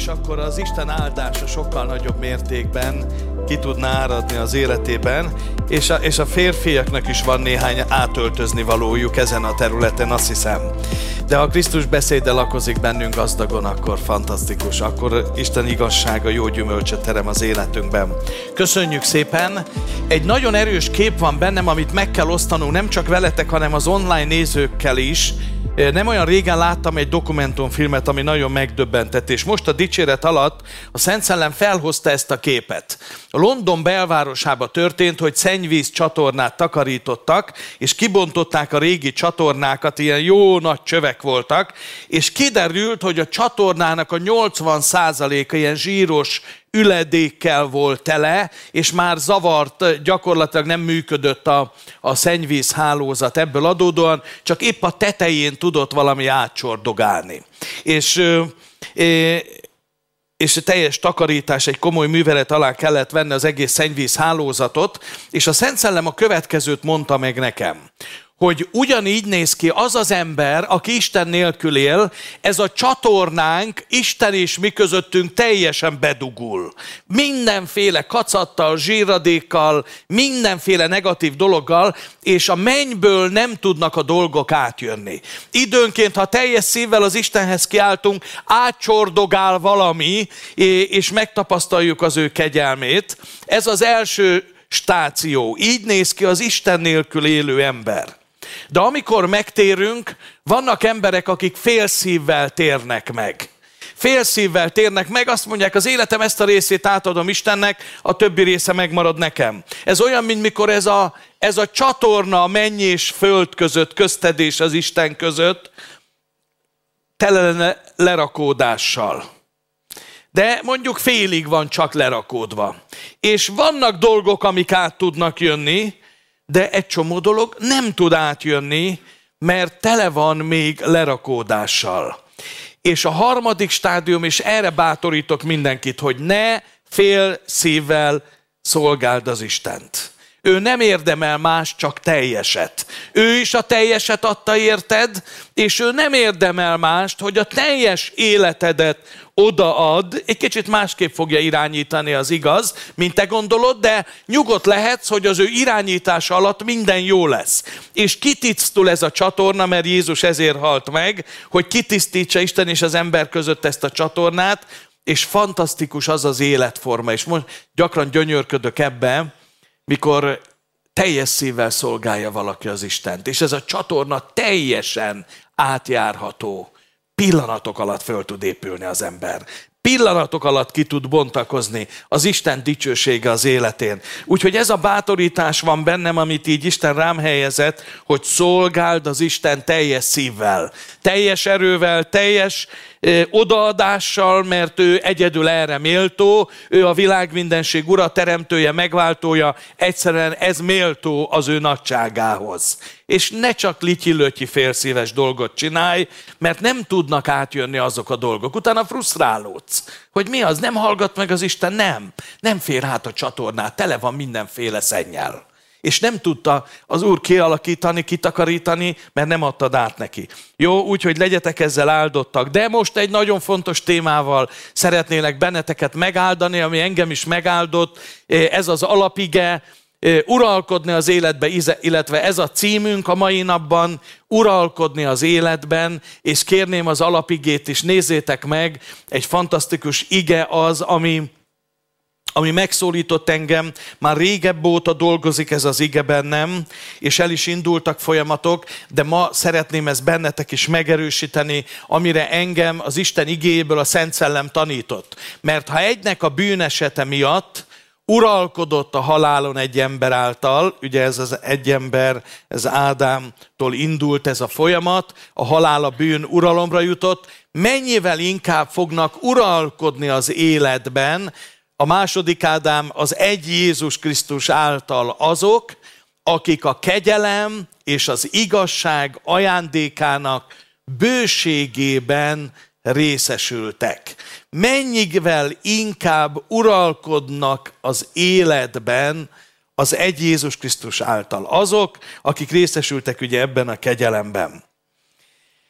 és akkor az Isten áldása sokkal nagyobb mértékben ki tudna áradni az életében, és a férfiaknak is van néhány átöltözni valójuk ezen a területen, azt hiszem. De ha Krisztus beszéde lakozik bennünk gazdagon, akkor fantasztikus, akkor Isten igazsága jó gyümölcsöt terem az életünkben. Köszönjük szépen! Egy nagyon erős kép van bennem, amit meg kell osztanunk, nem csak veletek, hanem az online nézőkkel is. Nem olyan régen láttam egy dokumentumfilmet, ami nagyon megdöbbentett, és most a dicséret alatt a Szent Szellem felhozta ezt a képet. A London belvárosába történt, hogy szennyvíz csatornát takarítottak, és kibontották a régi csatornákat, ilyen jó nagy csövek voltak, és kiderült, hogy a csatornának a 80%-a ilyen zsíros üledékkel volt tele, és már zavart, gyakorlatilag nem működött a szennyvíz hálózat ebből adódóan, csak épp a tetején tudott valami átcsordogálni. És teljes takarítás, egy komoly művelet alá kellett venni az egész szennyvíz hálózatot, és a Szent Szellem a következőt mondta meg nekem, hogy ugyanígy néz ki az az ember, aki Isten nélkül él, ez a csatornánk Isten és mi közöttünk teljesen bedugul. Mindenféle kacattal, zsíradékkal, mindenféle negatív dologgal, és a mennyből nem tudnak a dolgok átjönni. Időnként, ha teljes szívvel az Istenhez kiáltunk, átcsordogál valami, és megtapasztaljuk az ő kegyelmét. Ez az első stáció. Így néz ki az Isten nélkül élő ember. De amikor megtérünk, vannak emberek, akik félszívvel térnek meg. Félszívvel térnek meg, azt mondják, az életem ezt a részét átadom Istennek, a többi része megmarad nekem. Ez olyan, mint mikor ez a csatorna a menny és föld között, közted és az Isten között, tele lenne lerakódással. De mondjuk félig van csak lerakódva. És vannak dolgok, amik át tudnak jönni, de egy csomó dolog nem tud átjönni, mert tele van még lerakódással. És a harmadik stádium, és erre bátorítok mindenkit, hogy ne fél szívvel szolgáld az Istent. Ő nem érdemel más, csak teljeset. Ő is a teljeset adta érted, és ő nem érdemel mást, hogy a teljes életedet odaad. Egy kicsit másképp fogja irányítani, az igaz, mint te gondolod, de nyugodt lehetsz, hogy az ő irányítása alatt minden jó lesz. És kitisztul ez a csatorna, mert Jézus ezért halt meg, hogy kitisztítsa Isten és az ember között ezt a csatornát, és fantasztikus az az életforma. És most gyakran gyönyörködök ebben, mikor teljes szívvel szolgálja valaki az Istent, és ez a csatorna teljesen átjárható. Pillanatok alatt föl tud épülni az ember. Pillanatok alatt ki tud bontakozni az Isten dicsősége az életén. Úgyhogy ez a bátorítás van bennem, amit így Isten rám helyezett, hogy szolgáld az Isten teljes szívvel, teljes erővel, teljes odaadással, mert ő egyedül erre méltó, ő a világ mindenség ura, teremtője, megváltója, egyszerűen ez méltó az ő nagyságához. És ne csak lityi-lötyi félszíves dolgot csinálj, mert nem tudnak átjönni azok a dolgok. Utána frusztrálódsz, hogy mi az, nem hallgat meg az Isten, nem fér át a csatornát, tele van mindenféle szennyel. És nem tudta az Úr kialakítani, kitakarítani, mert nem adtad át neki. Jó, úgyhogy legyetek ezzel áldottak. De most egy nagyon fontos témával szeretnélek benneteket megáldani, ami engem is megáldott. Ez az alapige, uralkodni az életbe, illetve ez a címünk a mai napban, uralkodni az életben, és kérném az alapigét is, nézzétek meg, egy fantasztikus ige az, ami megszólított engem, már régebb óta dolgozik ez az ige bennem, és el is indultak folyamatok, de ma szeretném ezt bennetek is megerősíteni, amire engem az Isten igéjéből a Szent Szellem tanított. Mert ha egynek a bűnesete miatt uralkodott a halálon egy ember által, ugye ez az egy ember, ez Ádámtól indult ez a folyamat, a halál, a bűn uralomra jutott, mennyivel inkább fognak uralkodni az életben, a második Ádám az egy Jézus Krisztus által azok, akik a kegyelem és az igazság ajándékának bőségében részesültek. Mennyivel inkább uralkodnak az életben az egy Jézus Krisztus által azok, akik részesültek ugye ebben a kegyelemben.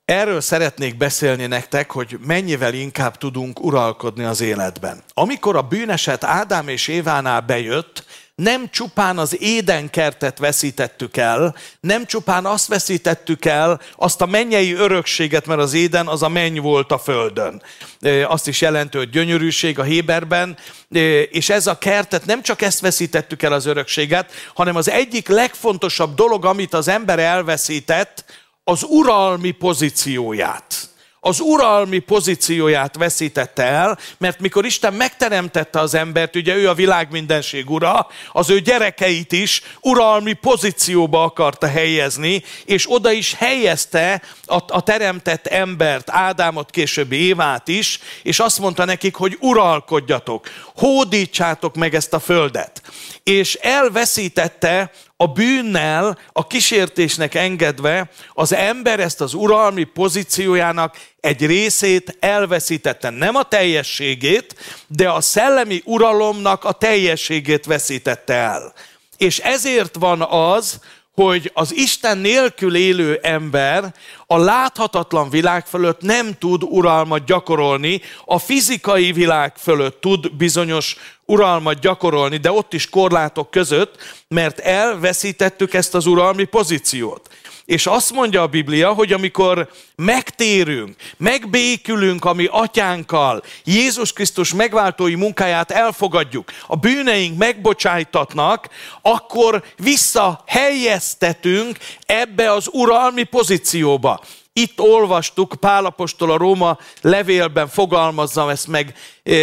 Erről szeretnék beszélni nektek, hogy mennyivel inkább tudunk uralkodni az életben. Amikor a bűneset Ádám és Évánál bejött, nem csupán az Édenkertet veszítettük el, nem csupán azt veszítettük el, azt a mennyei örökséget, mert az Éden az a menny volt a földön. Azt is jelenti, hogy gyönyörűség a héberben, és ez a kertet, nem csak ezt veszítettük el az örökséget, hanem az egyik legfontosabb dolog, amit az ember elveszített, az uralmi pozícióját. Az uralmi pozícióját veszítette el, mert mikor Isten megteremtette az embert, ugye ő a világ mindenség ura, az ő gyerekeit is uralmi pozícióba akarta helyezni, és oda is helyezte a teremtett embert, Ádámot, később Évát is, és azt mondta nekik, hogy uralkodjatok, hódítsátok meg ezt a földet. És elveszítette a bűnnel, a kísértésnek engedve az ember ezt az uralmi pozíciójának egy részét elveszítette. Nem a teljességét, de a szellemi uralomnak a teljességét veszítette el. És ezért van az, hogy az Isten nélkül élő ember a láthatatlan világ fölött nem tud uralmat gyakorolni, a fizikai világ fölött tud bizonyos uralmat gyakorolni, de ott is korlátok között, mert elveszítettük ezt az uralmi pozíciót. És azt mondja a Biblia, hogy amikor megtérünk, megbékülünk a mi atyánkkal, Jézus Krisztus megváltói munkáját elfogadjuk, a bűneink megbocsájtatnak, akkor visszahelyeztetünk ebbe az uralmi pozícióba. Itt olvastuk, Pál apostol a Róma levélben fogalmazza ezt meg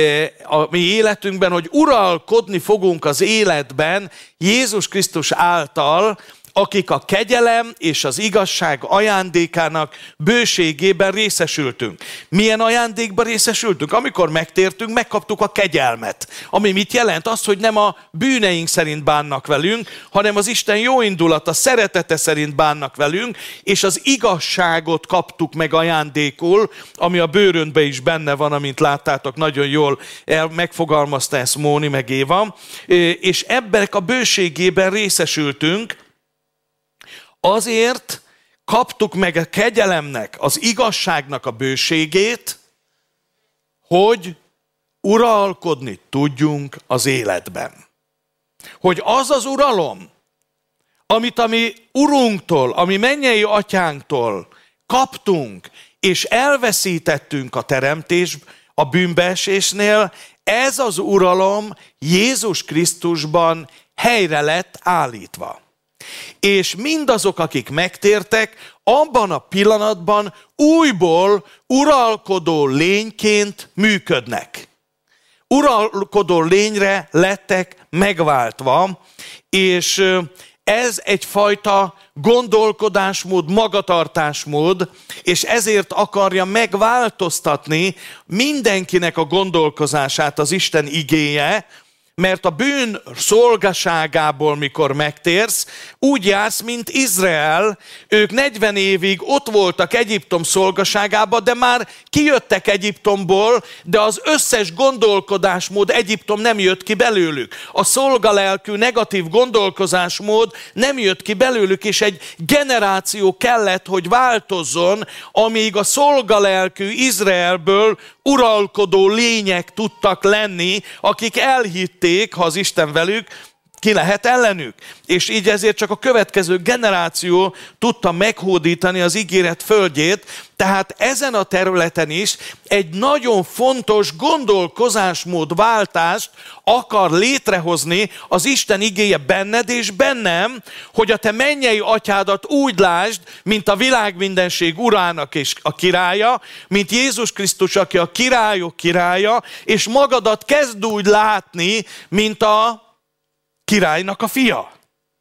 a mi életünkben, hogy uralkodni fogunk az életben Jézus Krisztus által, akik a kegyelem és az igazság ajándékának bőségében részesültünk. Milyen ajándékban részesültünk? Amikor megtértünk, megkaptuk a kegyelmet. Ami mit jelent? Az, hogy nem a bűneink szerint bánnak velünk, hanem az Isten jóindulata, szeretete szerint bánnak velünk, és az igazságot kaptuk meg ajándékul, ami a bőröntben is benne van, amint láttátok, nagyon jól megfogalmazta ezt Móni meg Éva, és ebben a bőségében részesültünk. Azért kaptuk meg a kegyelemnek, az igazságnak a bőségét, hogy uralkodni tudjunk az életben. Hogy az az uralom, amit a mi urunktól, a mi mennyei atyánktól kaptunk, és elveszítettünk a teremtés, a bűnbeesésnél, ez az uralom Jézus Krisztusban helyre lett állítva. És mindazok, akik megtértek, abban a pillanatban újból uralkodó lényként működnek. Uralkodó lényre lettek megváltva, és ez egyfajta gondolkodásmód, magatartásmód, és ezért akarja megváltoztatni mindenkinek a gondolkozását az Isten igéje, mert a bűn szolgaságából, mikor megtérsz, úgy jársz, mint Izrael. Ők 40 évig ott voltak Egyiptom szolgaságában, de már kijöttek Egyiptomból, de az összes gondolkodásmód Egyiptom nem jött ki belőlük. A szolgalelkű negatív gondolkozásmód nem jött ki belőlük, és egy generáció kellett, hogy változzon, amíg a szolgalelkű Izraelből uralkodó lények tudtak lenni, akik elhitték, ha az Isten velük, ki lehet ellenük. És így ezért csak a következő generáció tudta meghódítani az ígéret földjét, tehát ezen a területen is egy nagyon fontos gondolkozásmódváltást akar létrehozni az Isten igéje benned és bennem, hogy a te mennyei atyádat úgy lásd, mint a világ mindenség urának és a királya, mint Jézus Krisztus, aki a királyok királya, és magadat kezd úgy látni, mint a királynak a fia.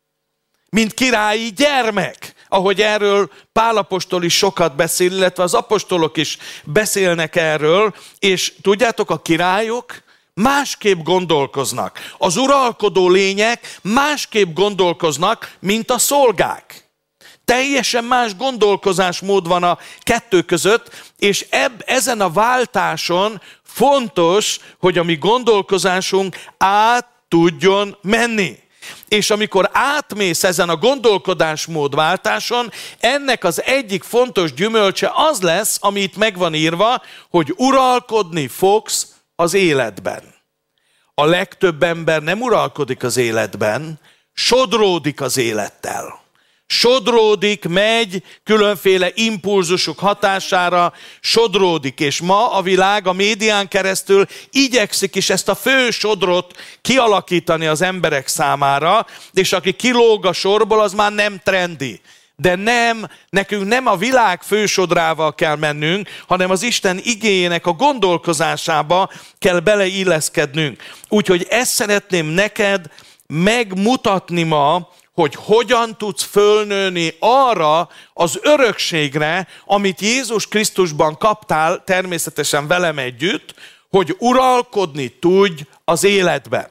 Mint királyi gyermek. Ahogy erről Pál apostol is sokat beszél, illetve az apostolok is beszélnek erről, és tudjátok, a királyok másképp gondolkoznak. Az uralkodó lények másképp gondolkoznak, mint a szolgák. Teljesen más gondolkozásmód van a kettő között, és ezen a váltáson fontos, hogy a mi gondolkozásunk át tudjon menni. és amikor átmész ezen a gondolkodásmódváltáson, ennek az egyik fontos gyümölcse az lesz, ami itt meg van írva, hogy uralkodni fogsz az életben. A legtöbb ember nem uralkodik az életben, sodródik az élettel. Sodródik, megy különféle impulzusok hatására, sodródik, és ma a világ a médián keresztül igyekszik is ezt a fő sodrot kialakítani az emberek számára, és aki kilóg a sorból, az már nem trendi. De nem, nekünk nem a világ fősodrával kell mennünk, hanem az Isten igéjének a gondolkozásába kell beleilleszkednünk. Úgyhogy ezt szeretném neked megmutatni ma, hogy hogyan tudsz fölnőni arra az örökségre, amit Jézus Krisztusban kaptál, természetesen velem együtt, hogy uralkodni tudj az életben.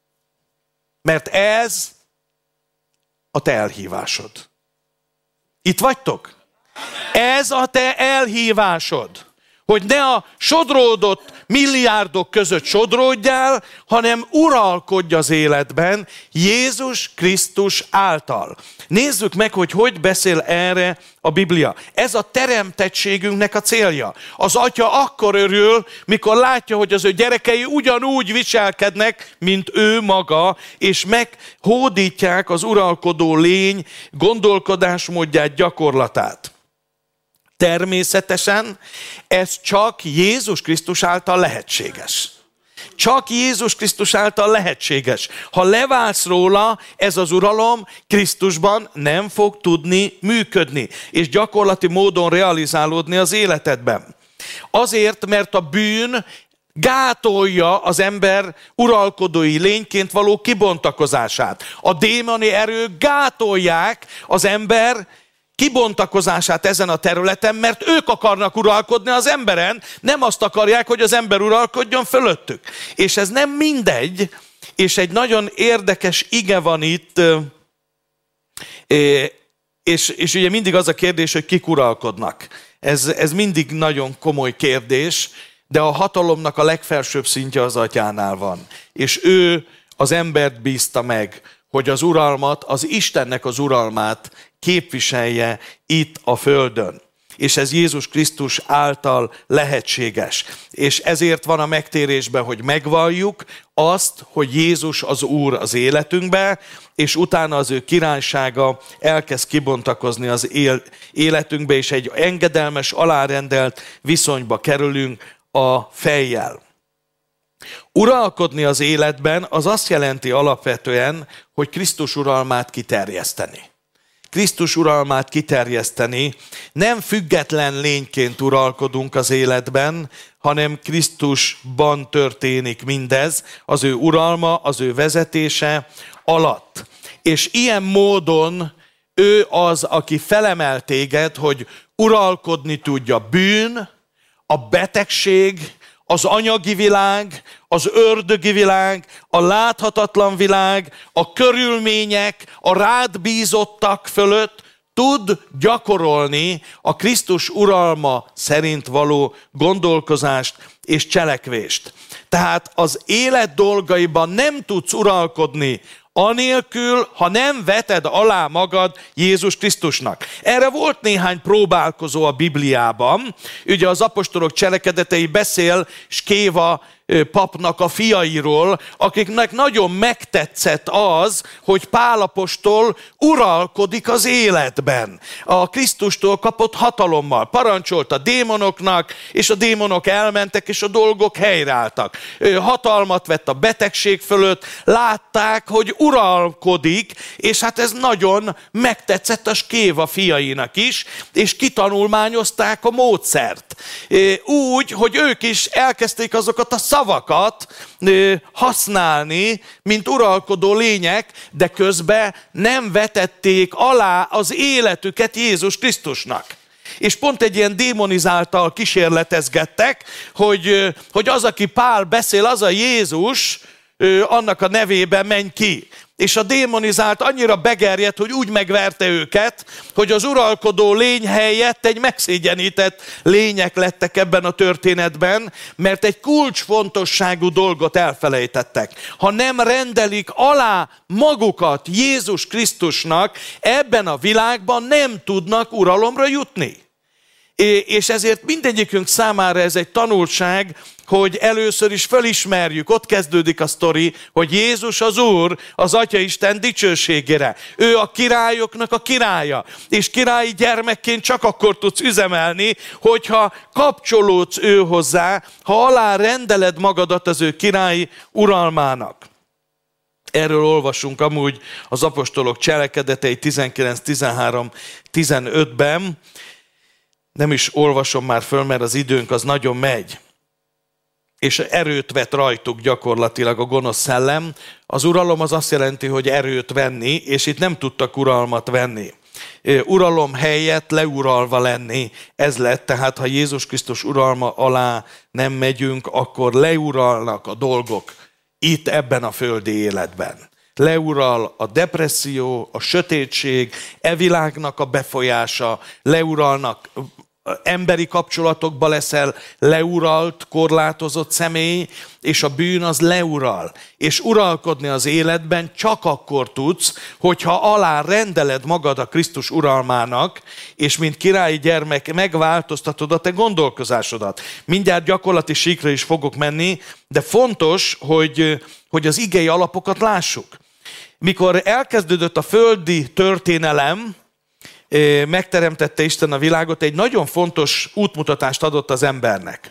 Mert ez a te elhívásod. Itt vagytok? Ez a te elhívásod. Hogy ne a sodródott milliárdok között sodródjál, hanem uralkodj az életben Jézus Krisztus által. Nézzük meg, hogy beszél erre a Biblia. Ez a teremtettségünknek a célja. Az atya akkor örül, mikor látja, hogy az ő gyerekei ugyanúgy viselkednek, mint ő maga, és meghódítják az uralkodó lény gondolkodásmódját, gyakorlatát. Természetesen ez csak Jézus Krisztus által lehetséges. Csak Jézus Krisztus által lehetséges. Ha leválsz róla, ez az uralom Krisztusban nem fog tudni működni, és gyakorlati módon realizálódni az életedben. Azért, mert a bűn gátolja az ember uralkodói lényként való kibontakozását. A démoni erők gátolják az ember kibontakozását ezen a területen, mert ők akarnak uralkodni az emberen, nem azt akarják, hogy az ember uralkodjon fölöttük. És ez nem mindegy, és egy nagyon érdekes ige van itt, és ugye mindig az a kérdés, hogy kik uralkodnak. Ez mindig nagyon komoly kérdés, de a hatalomnak a legfelsőbb szintje az atyánál van. És ő az embert bízta meg, hogy az uralmat, az Istennek az uralmát képviselje itt a földön. És ez Jézus Krisztus által lehetséges. És ezért van a megtérésben, hogy megvalljuk azt, hogy Jézus az Úr az életünkbe, és utána az ő királysága elkezd kibontakozni az életünkbe, és egy engedelmes, alárendelt viszonyba kerülünk a Fejjel. Uralkodni az életben az azt jelenti alapvetően, hogy Krisztus uralmát kiterjeszteni. Krisztus uralmát kiterjeszteni, nem független lényként uralkodunk az életben, hanem Krisztusban történik mindez, az ő uralma, az ő vezetése alatt. És ilyen módon ő az, aki felemel téged, hogy uralkodni tudja a bűn, a betegség, az anyagi világ, az ördögi világ, a láthatatlan világ, a körülmények, a rád bízottak fölött tud gyakorolni a Krisztus uralma szerint való gondolkozást és cselekvést. Tehát az élet dolgaiban nem tudsz uralkodni anélkül, ha nem veted alá magad Jézus Krisztusnak. Erre volt néhány próbálkozó a Bibliában. Ugye az apostolok cselekedetei beszél Skéva papnak a fiairól, akiknek nagyon megtetszett az, hogy Pál apostol uralkodik az életben. A Krisztustól kapott hatalommal parancsolt a démonoknak, és a démonok elmentek, és a dolgok helyreálltak. Hatalmat vett a betegség fölött, látták, hogy uralkodik, és hát ez nagyon megtetszett a Skéva fiainak is, és kitanulmányozták a módszert. Úgy, hogy ők is elkezdték azokat a szavakat használni, mint uralkodó lények, de közben nem vetették alá az életüket Jézus Krisztusnak. És pont egy ilyen démonizáltal kísérletezgettek, hogy az, aki Pál beszél, az a Jézus, annak a nevében menj ki. És a démonizált annyira begerjedt, hogy úgy megverte őket, hogy az uralkodó lény helyett egy megszégyenített lények lettek ebben a történetben, mert egy kulcsfontosságú dolgot elfelejtettek. Ha nem rendelik alá magukat Jézus Krisztusnak, ebben a világban nem tudnak uralomra jutni. És ezért mindegyikünk számára ez egy tanulság, hogy először is felismerjük, ott kezdődik a sztori, hogy Jézus az Úr, az Atyaisten dicsőségére. Ő a királyoknak a királya. És királyi gyermekként csak akkor tudsz üzemelni, hogyha kapcsolódsz ő hozzá, ha alá rendeled magadat az ő királyi uralmának. Erről olvasunk amúgy az apostolok cselekedetei 19, 13, 15-ben. Nem is olvasom már föl, mert az időnk az nagyon megy. És erőt vett rajtuk gyakorlatilag a gonosz szellem. Az uralom az azt jelenti, hogy erőt venni, és itt nem tudtak uralmat venni. Uralom helyett leuralva lenni, ez lett, tehát ha Jézus Krisztus uralma alá nem megyünk, akkor leuralnak a dolgok itt ebben a földi életben. Leural a depresszió, a sötétség, világnak a befolyása, leuralnak emberi kapcsolatokba leszel leuralt, korlátozott személy, és a bűn az leural. És uralkodni az életben csak akkor tudsz, hogyha alá rendeled magad a Krisztus uralmának, és mint királyi gyermek megváltoztatod a te gondolkozásodat. Mindjárt gyakorlati síkra is fogok menni, de fontos, hogy az igei alapokat lássuk. Mikor elkezdődött a földi történelem, megteremtette Isten a világot, egy nagyon fontos útmutatást adott az embernek.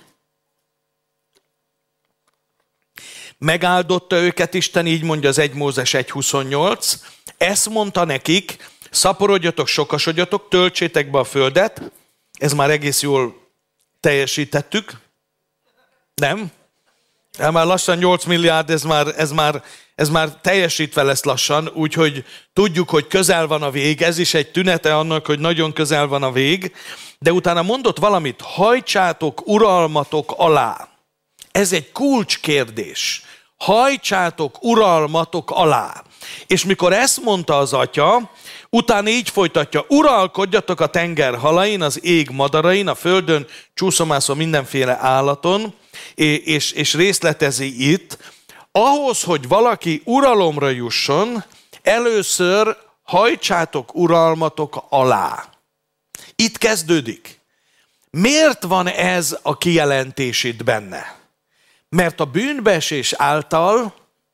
Megáldotta őket Isten, így mondja az 1 Mózes 1.28. Ezt mondta nekik, szaporodjatok, sokasodjatok, töltsétek be a földet. Ez már egész jól teljesítettük. Nem? Már lassan 8 milliárd, ez már teljesítve lesz lassan, úgyhogy tudjuk, hogy közel van a vég, ez is egy tünete annak, hogy nagyon közel van a vég, de utána mondott valamit, hajtsátok uralmatok alá. Ez egy kulcskérdés. Hajtsátok uralmatok alá. És mikor ezt mondta az atya, utána így folytatja, uralkodjatok a tenger halain, az ég madarain, a földön csúszomászó mindenféle állaton, és részletezi itt, ahhoz, hogy valaki uralomra jusson, először hajtsátok uralmatok alá. Itt kezdődik. Miért van ez a kijelentés itt benne? Mert a bűnbeesés által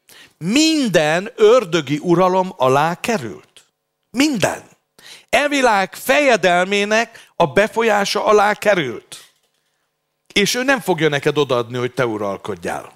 minden ördögi uralom alá került. Minden. E világ fejedelmének a befolyása alá került. És ő nem fogja neked odaadni, hogy te uralkodjál.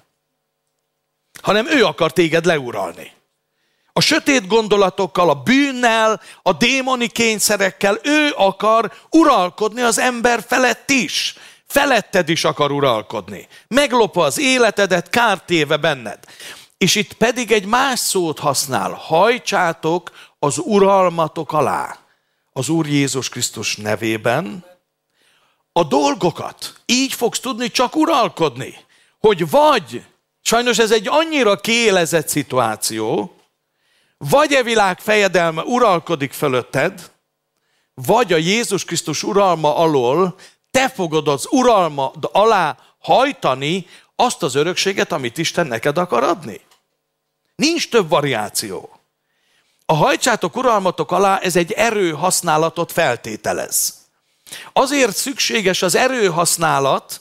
Hanem ő akar téged leuralni. A sötét gondolatokkal, a bűnnel, a démoni kényszerekkel ő akar uralkodni az ember felett is. Feletted is akar uralkodni. Meglopva az életedet, kárt téve benned. És itt pedig egy más szót használ. Hajtsátok az uralmatok alá. Az Úr Jézus Krisztus nevében. A dolgokat így fogsz tudni csak uralkodni, hogy vagy, sajnos ez egy annyira kiélezett szituáció, vagy a világ fejedelme uralkodik fölötted, vagy a Jézus Krisztus uralma alól te fogod az uralmad alá hajtani azt az örökséget, amit Isten neked akar adni. Nincs több variáció. A hajtsátok uralmatok alá, ez egy erőhasználatot feltételez. Azért szükséges az erőhasználat,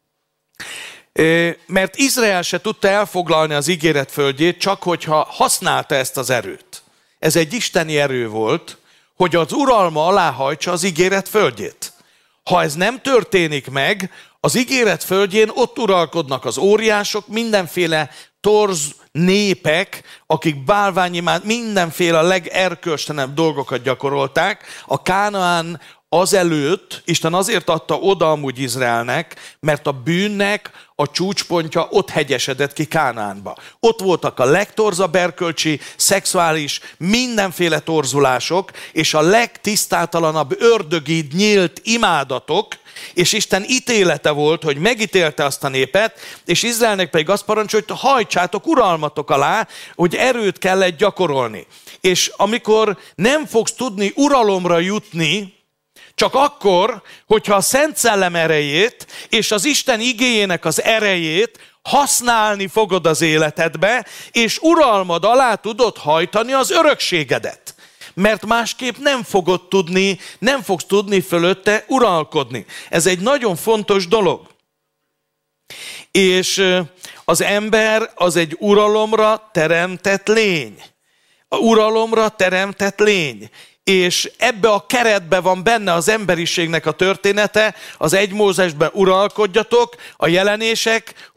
mert Izrael se tudta elfoglalni az ígéret földjét, csak hogyha használta ezt az erőt. Ez egy isteni erő volt, hogy az uralma alá hajtsa az ígéret földjét. Ha ez nem történik meg, az ígéret földjén ott uralkodnak az óriások, mindenféle torz népek, akik bálványimád, mindenféle legerkölcstelenebb dolgokat gyakorolták. A Kánaán azelőtt Isten azért adta oda amúgy Izraelnek, mert a bűnnek a csúcspontja ott hegyesedett ki Kánaánba. Ott voltak a legtorzabb erkölcsi, szexuális, mindenféle torzulások, és a legtisztátalanabb ördögi nyílt imádatok, és Isten ítélete volt, hogy megítélte azt a népet, és Izraelnek pedig azt parancsolta, hogy hajtsátok uralmatok alá, hogy erőt kellett gyakorolni. És amikor nem fogsz tudni uralomra jutni, csak akkor, hogyha a Szent Szellem erejét és az Isten igéjének az erejét használni fogod az életedbe, és uralmad alá tudod hajtani az örökségedet. Mert másképp nem fogsz tudni fölötte uralkodni. Ez egy nagyon fontos dolog. És az ember az egy uralomra teremtett lény. A uralomra teremtett lény. És ebbe a keretbe van benne az emberiségnek a története, az 1 Mózesben uralkodjatok, a Jelenések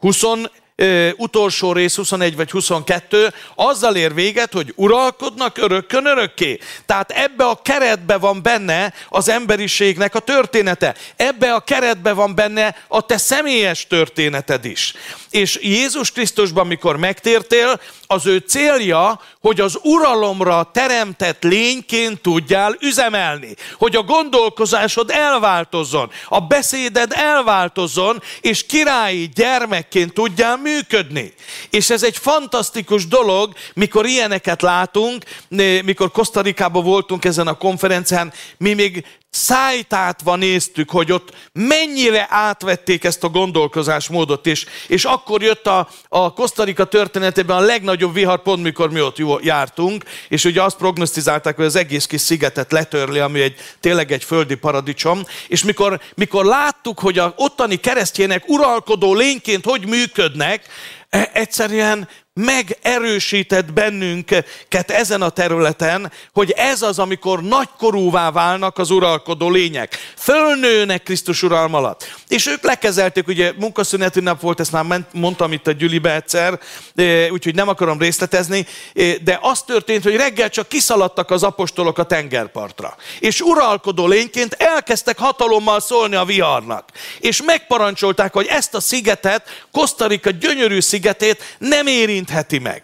utolsó rész 21 vagy 22, azzal ér véget, hogy uralkodnak örökkön örökké. Tehát ebbe a keretbe van benne az emberiségnek a története. Ebbe a keretbe van benne a te személyes történeted is. És Jézus Krisztusban, mikor megtértél, az ő célja, hogy az uralomra teremtett lényként tudjál üzemelni. Hogy a gondolkozásod elváltozzon, a beszéded elváltozzon, és királyi gyermekként tudjál működni. És ez egy fantasztikus dolog, mikor ilyeneket látunk, mikor Costa Ricában voltunk ezen a konferencián, mi még szájtátva néztük, hogy ott mennyire átvették ezt a gondolkozásmódot, és akkor jött a Costa Rica történetében a legnagyobb vihar, pont mikor mi ott jártunk, és ugye azt prognosztizálták, hogy az egész kis szigetet letörli, ami tényleg egy földi paradicsom, és mikor láttuk, hogy az ottani keresztjének uralkodó lényként hogy működnek, egyszerűen megerősített bennünket ezen a területen, hogy ez az, amikor nagykorúvá válnak az uralkodó lények. Fölnőnek Krisztus uralma alatt. És ők lekezelték, ugye munkaszüneti nap volt, ezt már mondtam itt a Gyülibe egyszer, úgyhogy nem akarom részletezni, de az történt, hogy reggel csak kiszaladtak az apostolok a tengerpartra. És uralkodó lényként elkezdtek hatalommal szólni a viharnak. És megparancsolták, hogy ezt a szigetet, Costa Rica gyönyörű szigetét nem érintheti meg.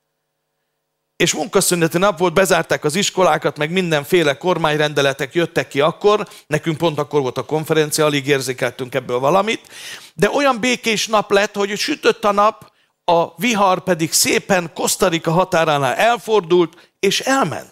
És munkaszüneti nap volt, bezárták az iskolákat, meg mindenféle kormányrendeletek jöttek ki akkor, nekünk pont akkor volt a konferencia, alig érzékeltünk ebből valamit, de olyan békés nap lett, hogy sütött a nap, a vihar pedig szépen Costa Rica határánál elfordult, és elment.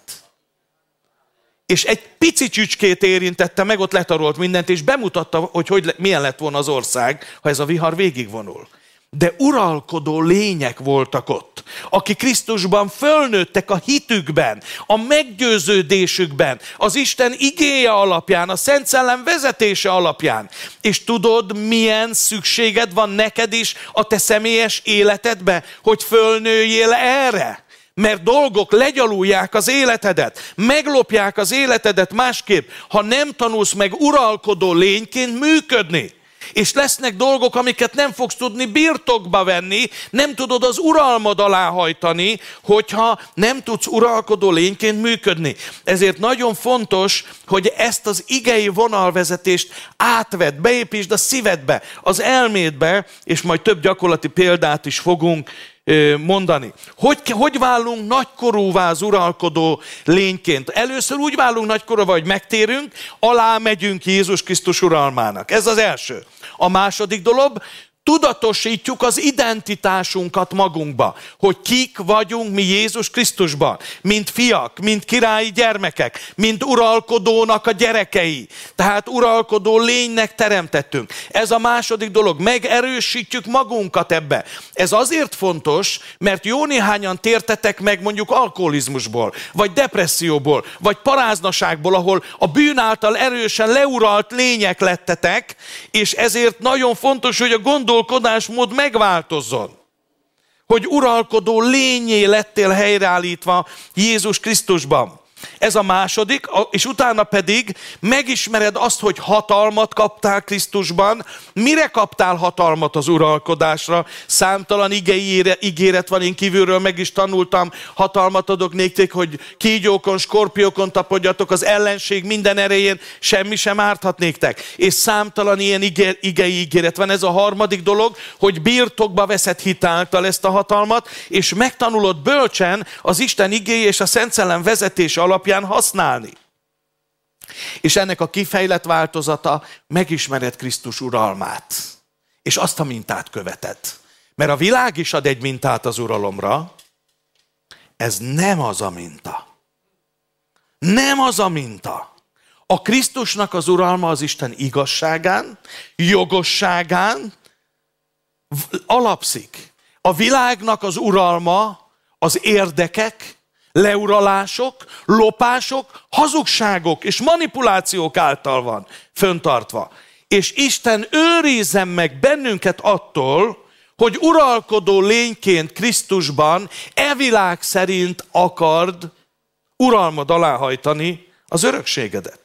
És egy pici csücskét érintette meg, ott letarolt mindent, és bemutatta, hogy milyen lett volna az ország, ha ez a vihar végigvonul. De uralkodó lények voltak ott, akik Krisztusban fölnőttek a hitükben, a meggyőződésükben, az Isten igéje alapján, a Szent Szellem vezetése alapján. És tudod, milyen szükséged van neked is a te személyes életedbe, hogy fölnőjél erre? Mert dolgok legyalulják az életedet, meglopják az életedet másképp, ha nem tanulsz meg uralkodó lényként működni. És lesznek dolgok, amiket nem fogsz tudni birtokba venni, nem tudod az uralmad alá hajtani, hogyha nem tudsz uralkodó lényként működni. Ezért nagyon fontos, hogy ezt az igei vonalvezetést átvedd, beépítsd a szívedbe, az elmédbe, és majd több gyakorlati példát is fogunk mondani. Hogy válunk nagykorúvá az uralkodó lényként? Először úgy válunk nagykorúvá, hogy megtérünk, alá megyünk Jézus Krisztus uralmának. Ez az első. A második dolog, tudatosítjuk az identitásunkat magunkba, hogy kik vagyunk mi Jézus Krisztusban, mint fiak, mint királyi gyermekek, mint uralkodónak a gyerekei. Tehát uralkodó lénynek teremtettünk. Ez a második dolog, megerősítjük magunkat ebbe. Ez azért fontos, mert jó néhányan tértetek meg mondjuk alkoholizmusból, vagy depresszióból, vagy paráznaságból, ahol a bűn által erősen leuralt lények lettetek, és ezért nagyon fontos, hogy a gondolkodásmód megváltozzon. Hogy uralkodó lényé lettél helyreállítva Jézus Krisztusban. Ez a második, és utána pedig megismered azt, hogy hatalmat kaptál Krisztusban. Mire kaptál hatalmat? Az uralkodásra? Számtalan ígéret van, én kívülről meg is tanultam. Hatalmat adok néktek, hogy kígyókon, skorpiókon tapodjatok, az ellenség minden erején, semmi sem árthat néktek. És számtalan ilyen igei ígéret van. Ez a harmadik dolog, hogy birtokba veszed hitáltal ezt a hatalmat, és megtanulod bölcsen az Isten igéi és a Szent Szellem vezetése alapján használni. És ennek a kifejlett változata, megismered Krisztus uralmát. És azt a mintát követed. Mert a világ is ad egy mintát az uralomra, ez nem az a minta. Nem az a minta. A Krisztusnak az uralma az Isten igazságán, jogosságán alapszik. A világnak az uralma az érdekek, leuralások, lopások, hazugságok és manipulációk által van föntartva. És Isten őrizzen meg bennünket attól, hogy uralkodó lényként Krisztusban e világ szerint akard uralmad alá hajtani az örökségedet.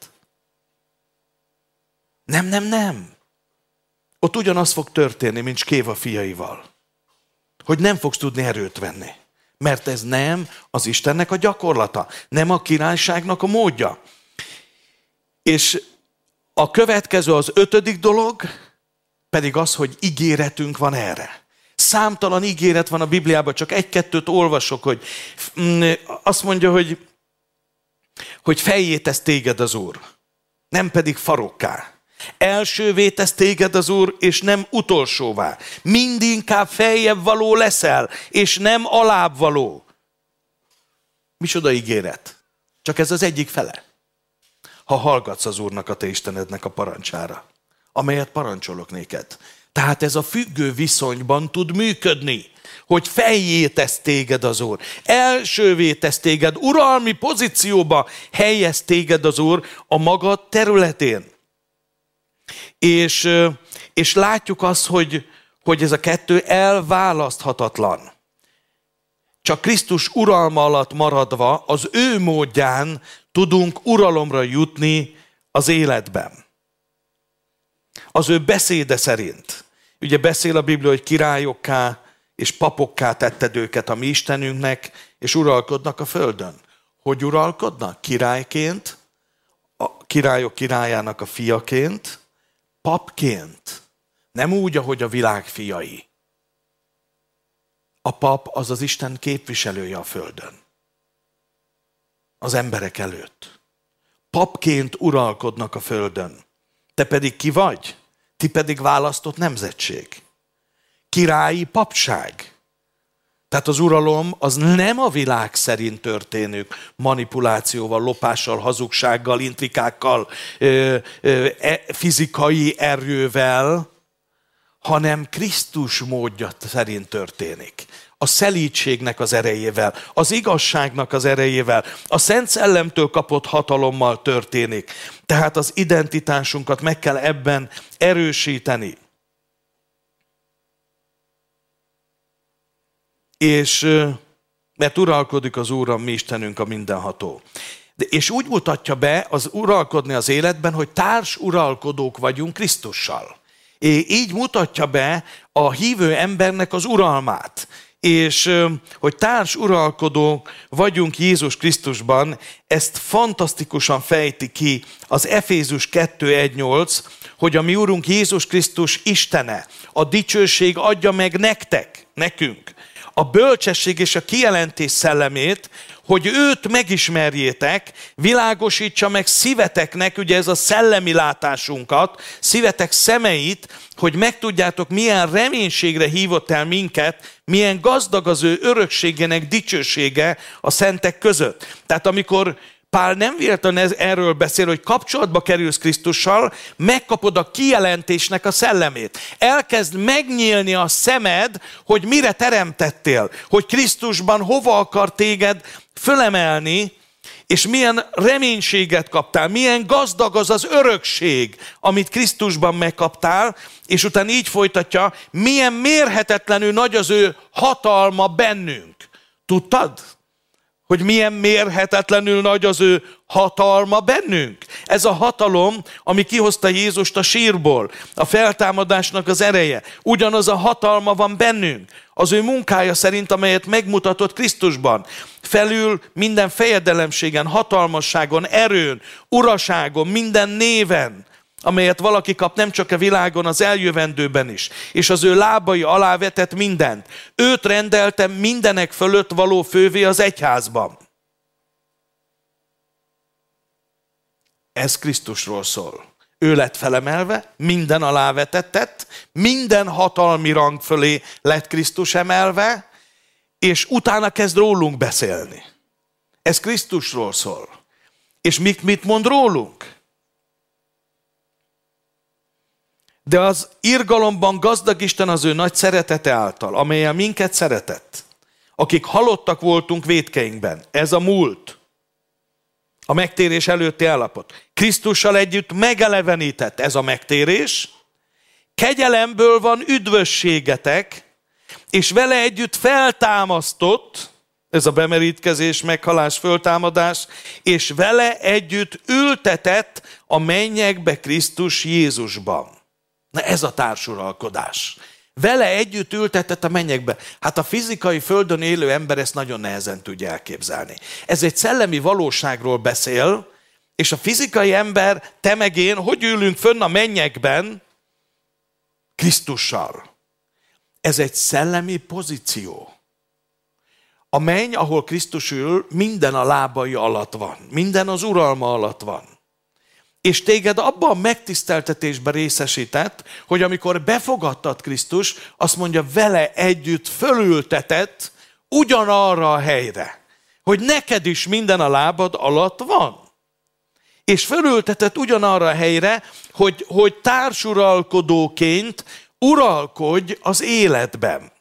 Nem. Ott ugyanaz fog történni, mint Skéva fiaival. Hogy nem fogsz tudni erőt venni. Mert ez nem az Istennek a gyakorlata. Nem a királyságnak a módja. És a következő, az 5. dolog, pedig az, hogy ígéretünk van erre. Számtalan ígéret van a Bibliában, csak 1-2-t olvasok, hogy azt mondja, hogy fejjé tesz téged az Úr, nem pedig farokká. Elsővé tesz téged az Úr, és nem utolsóvá. Mindinkább feljebb való leszel, és nem alább való. Micsoda ígéret? Csak ez az egyik fele. Ha hallgatsz az Úrnak, a te Istenednek a parancsára, amelyet parancsolok néked. Tehát ez a függő viszonyban tud működni, hogy feljé tesz téged az Úr. Elsővé tesz téged, uralmi pozícióba helyez téged az Úr a maga területén. És látjuk azt, hogy ez a kettő elválaszthatatlan. Csak Krisztus uralma alatt maradva, az ő módján tudunk uralomra jutni az életben. Az ő beszéde szerint. Ugye beszél a Biblia, hogy királyokká és papokká tetted őket a mi Istenünknek, és uralkodnak a földön. Hogy uralkodnak? Királyként, a királyok királyának a fiaként, papként. Nem úgy, ahogy a világ fiai. A pap az az Isten képviselője a földön. Az emberek előtt. Papként uralkodnak a földön. Te pedig ki vagy? Ti pedig választott nemzetség. Királyi papság. Tehát az uralom az nem a világ szerint történő manipulációval, lopással, hazugsággal, intrikákkal, fizikai erővel, hanem Krisztus módja szerint történik. A szelídségnek az erejével, az igazságnak az erejével, a Szent Szellemtől kapott hatalommal történik. Tehát az identitásunkat meg kell ebben erősíteni. És mert uralkodik az Úr, a mi Istenünk, a mindenható. És úgy mutatja be az uralkodni az életben, hogy társ uralkodók vagyunk Krisztussal. Így mutatja be a hívő embernek az uralmát. És hogy társ uralkodók vagyunk Jézus Krisztusban, ezt fantasztikusan fejti ki az Efézus 2:1-8, hogy a mi Úrunk Jézus Krisztus Istene, a dicsőség adja meg nekünk, a bölcsesség és a kijelentés szellemét, hogy őt megismerjétek, világosítsa meg szíveteknek, ugye ez a szellemi látásunkat, szívetek szemeit, hogy megtudjátok, milyen reménységre hívott el minket, milyen gazdag az ő örökségének dicsősége a szentek között. Tehát amikor Pál nem véletlenül erről beszél, hogy kapcsolatba kerülsz Krisztussal, megkapod a kijelentésnek a szellemét. Elkezd megnyílni a szemed, hogy mire teremtettél, hogy Krisztusban hova akar téged fölemelni, és milyen reménységet kaptál, milyen gazdag az az örökség, amit Krisztusban megkaptál, és utána így folytatja, milyen mérhetetlenül nagy az ő hatalma bennünk. Tudtad, hogy milyen mérhetetlenül nagy az ő hatalma bennünk. Ez a hatalom, ami kihozta Jézust a sírból, a feltámadásnak az ereje. Ugyanaz a hatalma van bennünk, az ő munkája szerint, amelyet megmutatott Krisztusban. Felül minden fejedelemségen, hatalmasságon, erőn, uraságon, minden néven, amelyet valaki kap nem csak a világon, az eljövendőben is. És az ő lábai alá vetett mindent. Őt rendelte mindenek fölött való fővé az egyházban. Ez Krisztusról szól. Ő lett felemelve, minden alávetettet, minden hatalmi rang fölé lett Krisztus emelve, és utána kezd rólunk beszélni. Ez Krisztusról szól. És mit mond rólunk? De az irgalomban gazdag Isten az ő nagy szeretete által, amellyel minket szeretett, akik halottak voltunk vétkeinkben. Ez a múlt, a megtérés előtti állapot. Krisztussal együtt megelevenített, ez a megtérés. Kegyelemből van üdvösségetek, és vele együtt feltámasztott, ez a bemerítkezés, meghalás, föltámadás, és vele együtt ültetett a mennyekbe Krisztus Jézusban. Na ez a társuralkodás. Vele együtt ültetett a mennyekbe. Hát a fizikai földön élő ember ezt nagyon nehezen tudja elképzelni. Ez egy szellemi valóságról beszél, és a fizikai ember, te meg én, hogy ülünk fönn a mennyekben Krisztussal. Ez egy szellemi pozíció. A menny, ahol Krisztus ül, minden a lábai alatt van. Minden az uralma alatt van. És téged abban a megtiszteltetésben részesített, hogy amikor befogadtad Krisztus, azt mondja, vele együtt fölültetett ugyanarra a helyre. Hogy neked is minden a lábad alatt van. És fölültetett ugyanarra a helyre, hogy társuralkodóként uralkodj az életben.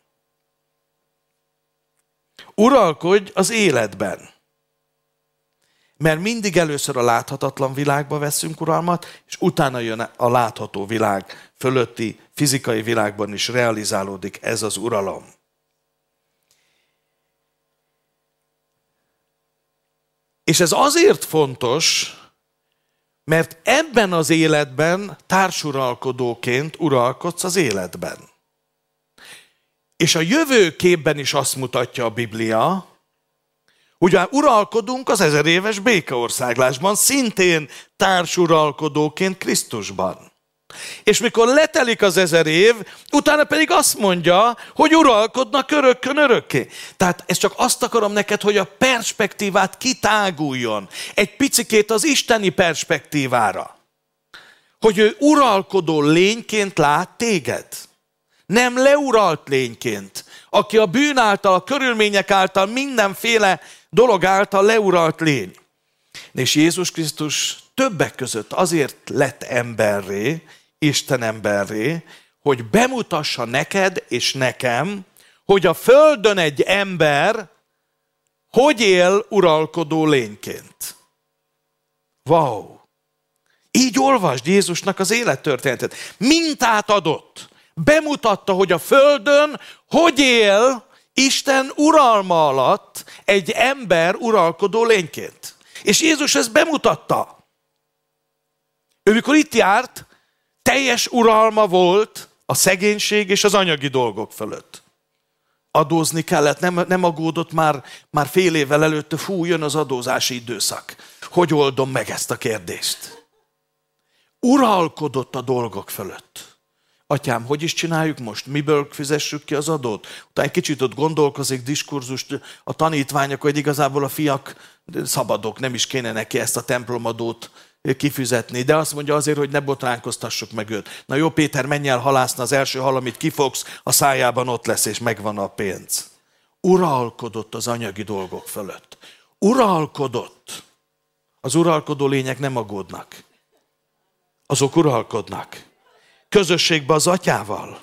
Uralkodj az életben. Mert mindig először a láthatatlan világba veszünk uralmat, és utána jön a látható világ fölötti fizikai világban is realizálódik ez az uralom. És ez azért fontos, mert ebben az életben társuralkodóként uralkodsz az életben. És a jövőképben is azt mutatja a Biblia, hogy uralkodunk az 1000 éves békeországlásban, szintén társuralkodóként Krisztusban. És mikor letelik az 1000 év, utána pedig azt mondja, hogy uralkodnak örökkön örökké. Tehát ezt csak azt akarom neked, hogy a perspektívát kitáguljon. Egy picikét az isteni perspektívára. Hogy ő uralkodó lényként lát téged. Nem leuralt lényként. Aki a bűn által, a körülmények által, mindenféle dolog által leuralt lény. És Jézus Krisztus többek között azért lett emberré, Isten emberré, hogy bemutassa neked és nekem, hogy a földön egy ember hogy él uralkodó lényként. Wow! Így olvasd Jézusnak az élettörténetet. Mintát adott. Bemutatta, hogy a földön hogy él Isten uralma alatt egy ember uralkodó lényként. És Jézus ezt bemutatta. Ő mikor itt járt, teljes uralma volt a szegénység és az anyagi dolgok fölött. Adózni kellett, nem aggódott már fél évvel előtte, jön az adózási időszak. Hogy oldom meg ezt a kérdést? Uralkodott a dolgok fölött. Atyám, hogy is csináljuk most? Miből fizessük ki az adót? Utána egy kicsit ott gondolkozik, diskurzust a tanítványok, hogy igazából a fiak szabadok, nem is kéne neki ezt a templomadót kifizetni. De azt mondja azért, hogy ne botránkoztassuk meg őt. Na jó, Péter, menj el halászni, az első hal, amit kifogsz, a szájában ott lesz, és megvan a pénz. Uralkodott az anyagi dolgok fölött. Uralkodott. Az uralkodó lények nem aggódnak. Azok uralkodnak. Közösségbe az atyával.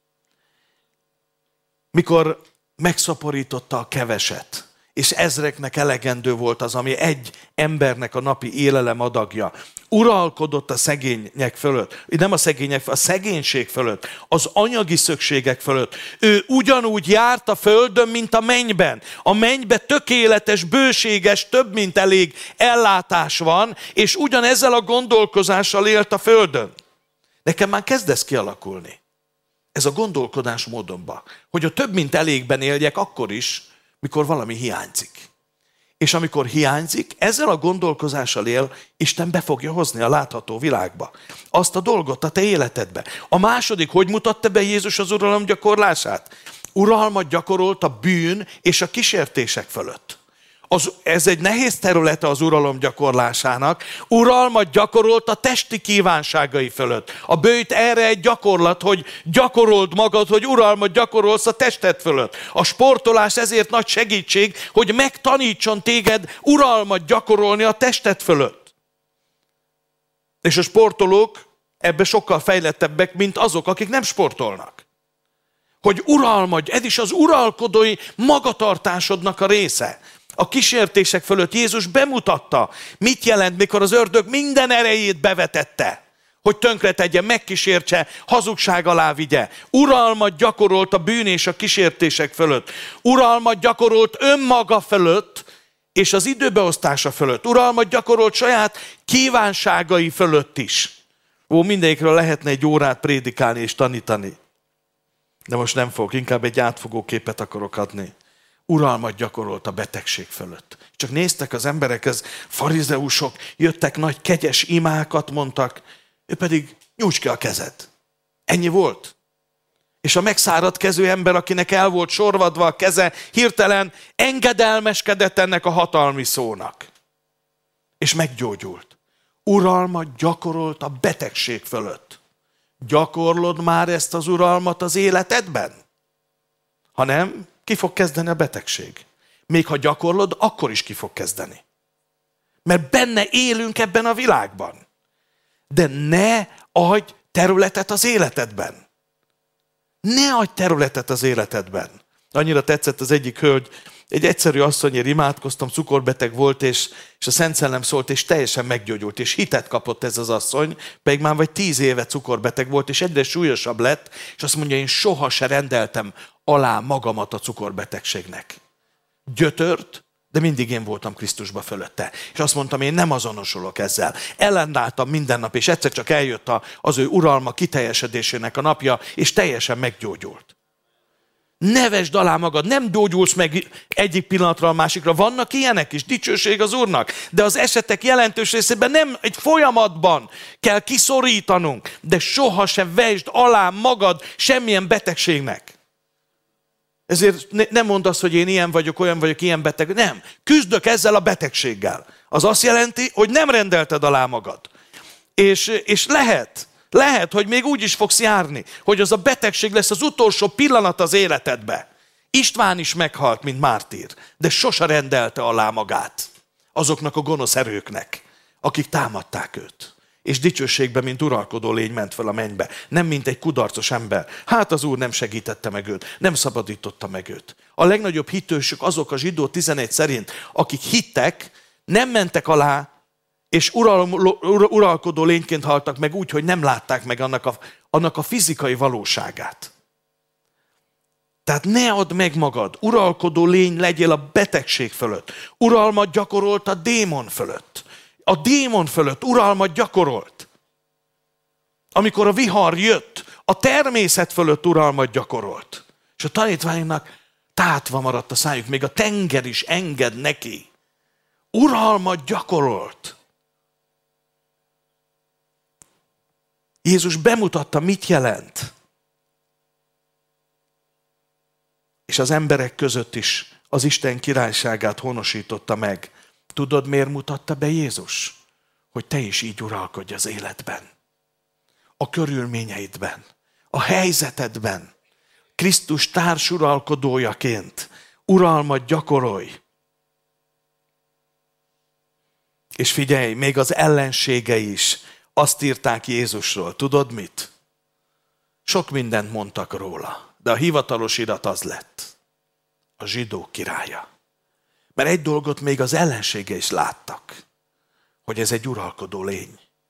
Mikor megszaporította a keveset, és ezreknek elegendő volt az, ami egy embernek a napi élelem adagja. uralkodott a szegények fölött, nem a szegények, a szegénység fölött, az anyagi szükségek fölött. Ő ugyanúgy járt a földön, mint a mennyben. A mennyben tökéletes, bőséges, több mint elég ellátás van, és ugyanezzel a gondolkozással élt a földön. Nekem már kezd ez kialakulni. Ez a gondolkodás módonban, hogy a több mint elégben éljek akkor is, mikor valami hiányzik. És amikor hiányzik, ezzel a gondolkozással él, Isten be fogja hozni a látható világba azt a dolgot a te életedbe. A második, hogy mutatta be Jézus az uralom gyakorlását? Uralmat gyakorolt a bűn és a kísértések fölött. Ez egy nehéz területe az uralom gyakorlásának. Uralmat gyakorolt a testi kívánságai fölött. A böjt erre egy gyakorlat, hogy gyakorold magad, hogy uralmat gyakorolsz a tested fölött. A sportolás ezért nagy segítség, hogy megtanítson téged uralmat gyakorolni a tested fölött. És a sportolók ebbe sokkal fejlettebbek, mint azok, akik nem sportolnak. Hogy uralmat, ez is az uralkodói magatartásodnak a része. A kísértések fölött Jézus bemutatta, mit jelent, mikor az ördög minden erejét bevetette, hogy tönkretegye, megkísértse, hazugság alá vigye. Uralmat gyakorolt a bűn és a kísértések fölött. Uralmat gyakorolt önmaga fölött, és az időbeosztása fölött. Uralmat gyakorolt saját kívánságai fölött is. Mindegyikről lehetne egy órát prédikálni és tanítani. De most nem fogok, inkább egy átfogó képet akarok adni. Uralmat gyakorolt a betegség fölött. Csak néztek az emberek, ez farizeusok, jöttek nagy kegyes imákat mondtak, ő pedig nyújts ki a kezed. Ennyi volt. És a megszáradt kezű ember, akinek el volt sorvadva a keze, hirtelen engedelmeskedett ennek a hatalmi szónak. És meggyógyult. Uralmat gyakorolt a betegség fölött. Gyakorlod már ezt az uralmat az életedben? Ha nem, ki fog kezdeni a betegség. Még ha gyakorlod, akkor is ki fog kezdeni. Mert benne élünk ebben a világban. De ne adj területet az életedben. Ne adj területet az életedben. Annyira tetszett az egyik hölgy, egy egyszerű asszonyért imádkoztam, cukorbeteg volt, és a Szent Szellem szólt, és teljesen meggyógyult, és hitet kapott ez az asszony, pedig már vagy 10 éve cukorbeteg volt, és egyre súlyosabb lett, és azt mondja, én soha se rendeltem alá magamat a cukorbetegségnek. Gyötört, de mindig én voltam Krisztusba fölötte. És azt mondtam, én nem azonosulok ezzel. Ellenálltam minden nap, és egyszer csak eljött az ő uralma kiteljesedésének a napja, és teljesen meggyógyult. Ne vesd alá magad, nem gyógyulsz meg egyik pillanatra a másikra. Vannak ilyenek is, dicsőség az Úrnak, de az esetek jelentős részében nem egy folyamatban kell kiszorítanunk, de soha se vesd alá magad semmilyen betegségnek. Ezért nem mondd azt, hogy én ilyen vagyok, olyan vagyok, ilyen beteg. Nem, küzdök ezzel a betegséggel. Az azt jelenti, hogy nem rendelted alá magad. És lehet, hogy még úgy is fogsz járni, hogy az a betegség lesz az utolsó pillanat az életedbe. István is meghalt, mint mártír, de sose rendelte alá magát azoknak a gonosz erőknek, akik támadták őt. És dicsőségben, mint uralkodó lény ment fel a mennybe. Nem mint egy kudarcos ember. Hát az Úr nem segítette meg őt, nem szabadította meg őt. A legnagyobb hitősök azok a Zsidó 11 szerint, akik hittek, nem mentek alá, és uralkodó lényként haltak meg úgy, hogy nem látták meg annak a fizikai valóságát. Tehát ne add meg magad, uralkodó lény legyél a betegség fölött. Uralmat gyakorolt a démon fölött. A démon fölött uralmat gyakorolt. Amikor a vihar jött, a természet fölött uralmat gyakorolt. És a tanítványoknak tátva maradt a szájuk, még a tenger is enged neki. Uralmat gyakorolt. Jézus bemutatta, mit jelent. És az emberek között is az Isten királyságát honosította meg. Tudod, miért mutatta be Jézus? Hogy te is így uralkodj az életben. A körülményeidben, a helyzetedben. Krisztus társuralkodójaként uralmat gyakorolj. És figyelj, még az ellenségei is azt írták Jézusról. Tudod mit? Sok mindent mondtak róla, de a hivatalos irat az lett. A zsidók királya. Mert egy dolgot még az ellensége is láttak, hogy ez egy uralkodó lény.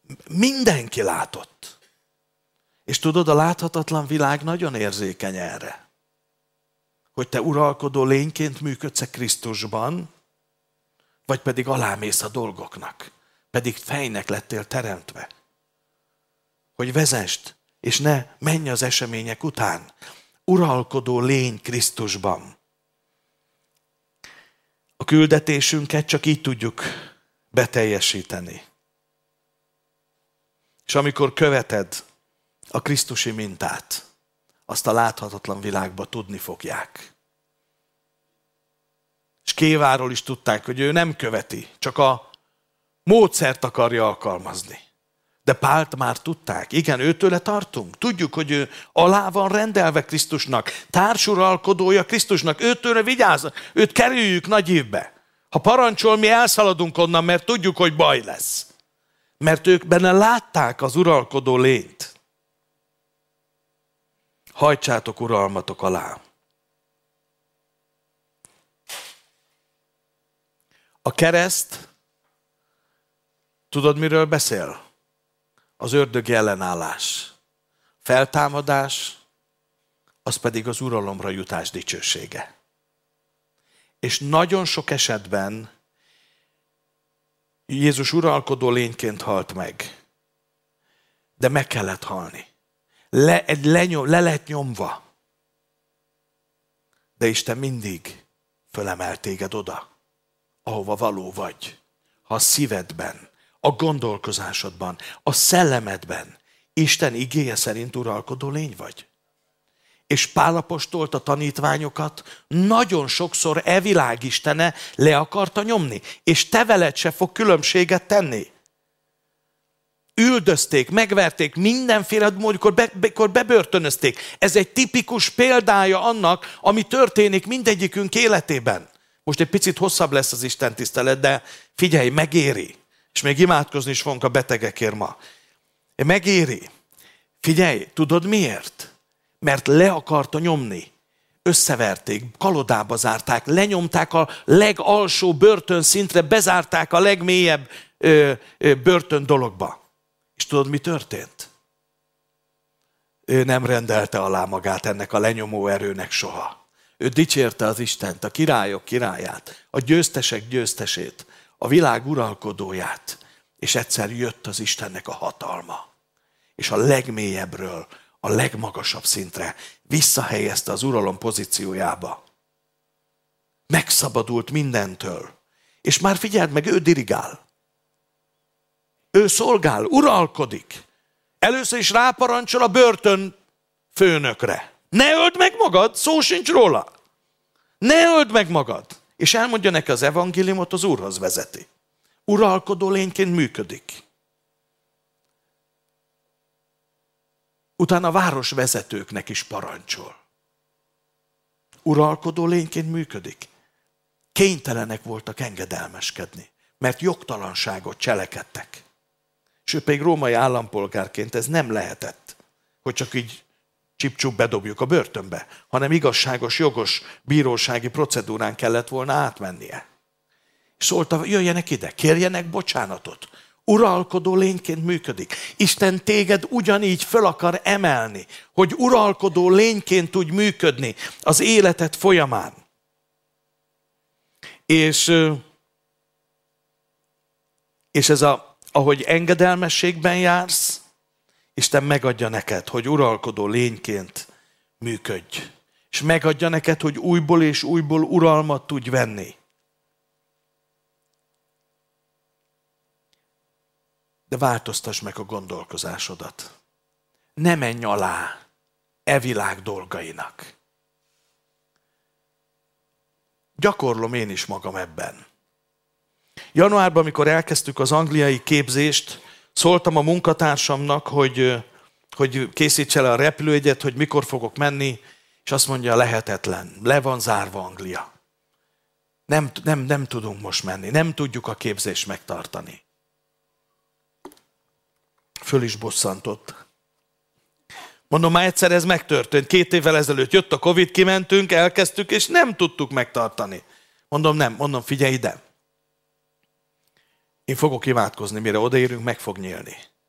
Mindenki látott. És tudod, a láthatatlan világ nagyon érzékeny erre. Hogy te uralkodó lényként működsz-e Krisztusban, vagy pedig alámész a dolgoknak. Pedig fejnek lettél teremtve. Hogy vezesd, és ne menj az események után. Uralkodó lény Krisztusban. A küldetésünket csak így tudjuk beteljesíteni. És amikor követed a krisztusi mintát, azt a láthatatlan világba tudni fogják. És Kéváról is tudták, hogy ő nem követi, csak a módszert akarja alkalmazni. De Pált már tudták. Igen, őtőle tartunk. Tudjuk, hogy ő alá van rendelve Krisztusnak. Társuralkodója Krisztusnak. Őtőle vigyázz, őt kerüljük nagy évbe. Ha parancsol, mi elszaladunk onnan, mert tudjuk, hogy baj lesz. Mert ők benne látták az uralkodó lényt. Hajtsátok uralmatok alá. A kereszt, tudod, miről beszél? Az ördögi ellenállás. Feltámadás, az pedig az uralomra jutás dicsősége. És nagyon sok esetben Jézus uralkodó lényként halt meg. De meg kellett halni. Le lett nyomva. De Isten mindig fölemel téged oda, ahova való vagy. Ha a szívedben, a gondolkozásodban, a szellemedben Isten igéje szerint uralkodó lény vagy. És Pál apostolt a tanítványokat nagyon sokszor e világ istene le akarta nyomni, és te veled se fog különbséget tenni. Üldözték, megverték, mindenféle módon bebörtönözték. Ez egy tipikus példája annak, ami történik mindegyikünk életében. Most egy picit hosszabb lesz az Isten tisztelet, de figyelj, megéri. És még imádkozni is fogunk a betegekért ma. Megéri. Figyelj, tudod miért? Mert le akarta nyomni. Összeverték, kalodába zárták, lenyomták a legalsó börtönszintre, bezárták a legmélyebb börtön dologba. És tudod, mi történt? Ő nem rendelte alá magát ennek a lenyomó erőnek soha. Ő dicsérte az Istent, a királyok királyát, a győztesek győztesét, a világ uralkodóját, és egyszer jött az Istennek a hatalma. És a legmélyebbről a legmagasabb szintre visszahelyezte az uralom pozíciójába. Megszabadult mindentől. És már figyeld meg, ő dirigál. Ő szolgál, uralkodik. Először is ráparancsol a börtön főnökre. Ne öld meg magad, szó sincs róla. Ne öld meg magad. És elmondja neki az evangéliumot, az Úrhoz vezeti. Uralkodó lényként működik. Utána a városvezetőknek is parancsol. Uralkodó lényként működik. Kénytelenek voltak engedelmeskedni, mert jogtalanságot cselekedtek. És ő pedig római állampolgárként ez nem lehetett, hogy csak így csip-csup bedobjuk a börtönbe, hanem igazságos, jogos bírósági procedúrán kellett volna átmennie. És szólta, jöjjenek ide, kérjenek bocsánatot. Uralkodó lényként működik. Isten téged ugyanígy föl akar emelni, hogy uralkodó lényként tudj működni az életed folyamán. És ez ahogy engedelmességben jársz, Isten megadja neked, hogy uralkodó lényként működj. És megadja neked, hogy újból és újból uralmat tudj venni. De változtass meg a gondolkozásodat. Ne menj alá e világ dolgainak. Gyakorlom én is magam ebben. Januárban, amikor elkezdtük az angliai képzést, szóltam a munkatársamnak, hogy készítse le a repülőjegyet, hogy mikor fogok menni, és azt mondja, lehetetlen, le van zárva Anglia. Nem tudunk most menni, nem tudjuk a képzést megtartani. Föl is bosszantott. Mondom, már egyszer ez megtörtént. 2 évvel ezelőtt jött a Covid, kimentünk, elkezdtük, és nem tudtuk megtartani. Mondom, figyelj ide. Én fogok imádkozni, mire odaérünk, meg fog nyílni.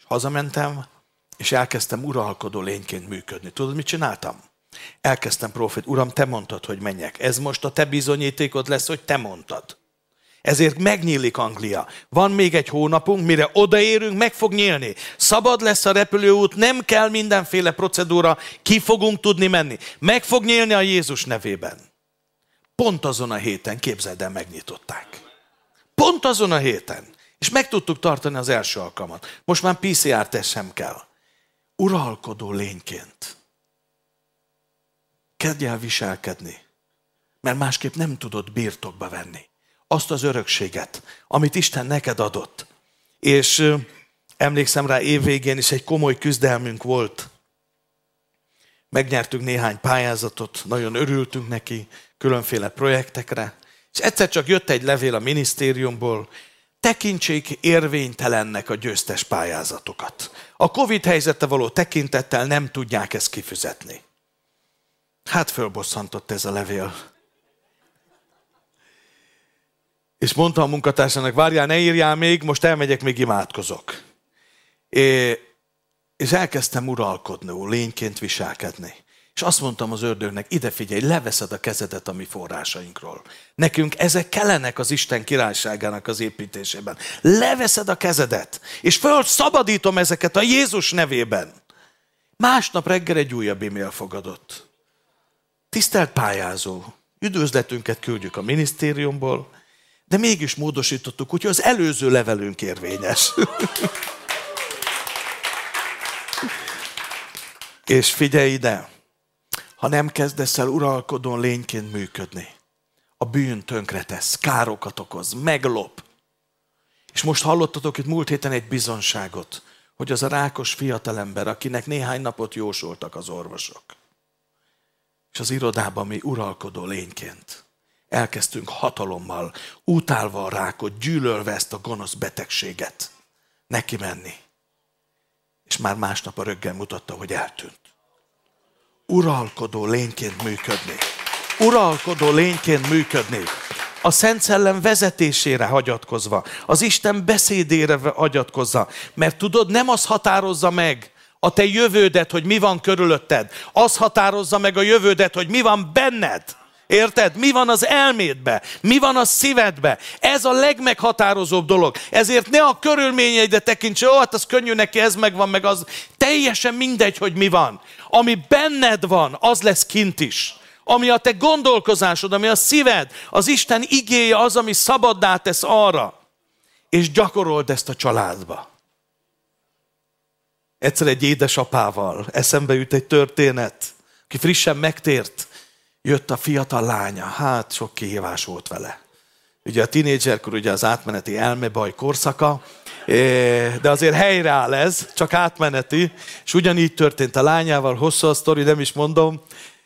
Hazamentem, és elkezdtem uralkodó lényként működni. Tudod, mit csináltam? Elkezdtem Uram, te mondtad, hogy menjek. Ez most a te bizonyítékod lesz, hogy te mondtad. Ezért megnyílik Anglia. Van még egy hónapunk, mire odaérünk, meg fog nyílni. Szabad lesz a repülőút, nem kell mindenféle procedúra, ki fogunk tudni menni. Meg fog nyílni a Jézus nevében. Pont azon a héten, képzeld el, megnyitották. Pont azon a héten. És meg tudtuk tartani az első alkalmat. Most már PCR-teszt sem kell. Uralkodó lényként. Kezdj el viselkedni, mert másképp nem tudod birtokba venni azt az örökséget, amit Isten neked adott. És emlékszem rá, évvégén is egy komoly küzdelmünk volt. Megnyertünk néhány pályázatot, nagyon örültünk neki, különféle projektekre. És egyszer csak jött egy levél a minisztériumból, tekintsék érvénytelennek a győztes pályázatokat. A Covid helyzete való tekintettel nem tudják ezt kifizetni. Hát fölbosszantott ez a levél. És mondta a munkatársának, várjál, ne írjál még, most elmegyek, még imádkozok. És elkezdtem uralkodni, lényként viselkedni. És azt mondtam az ördögnek, ide figyelj, leveszed a kezedet a mi forrásainkról. Nekünk ezek kellenek az Isten királyságának az építésében. Leveszed a kezedet, és fölszabadítom ezeket a Jézus nevében. Másnap reggel egy újabb e-mail fogadott. Tisztelt pályázó, üdvözletünket küldjük a minisztériumból, de mégis módosítottuk, úgyhogy az előző levelünk érvényes. És figyelj ide, ha nem kezdesz el uralkodón lényként működni, a bűn tönkretesz, károkat okoz, meglop. És most hallottatok itt múlt héten egy bizonságot, hogy az a rákos fiatalember, akinek néhány napot jósoltak az orvosok. És az irodában mi uralkodó lényként elkezdtünk hatalommal, utálva a rákot, gyűlölve ezt a gonosz betegséget, neki menni. És már másnap a röggel mutatta, hogy eltűnt. Uralkodó lényként működni. Uralkodó lényként működni. A Szent Szellem vezetésére hagyatkozva, az Isten beszédére hagyatkozva. Mert tudod, nem az határozza meg a te jövődet, hogy mi van körülötted. Az határozza meg a jövődet, hogy mi van benned. Érted? Mi van az elmédbe? Mi van a szívedbe? Ez a legmeghatározóbb dolog. Ezért ne a körülményeidet tekints, ó, hát az könnyű neki, ez megvan, meg az. Teljesen mindegy, hogy mi van. Ami benned van, az lesz kint is. Ami a te gondolkozásod, ami a szíved, az Isten igéje az, ami szabaddá tesz arra. És gyakorold ezt a családba. Egyszer egy édesapával eszembe jut egy történet, aki frissen megtért. Jött a fiatal lánya, hát sok kihívás volt vele. Ugye a tínédzserkor ugye az átmeneti elmebaj korszaka, de azért helyreáll ez, csak átmeneti, és ugyanígy történt a lányával, hosszú a sztori, nem is mondom,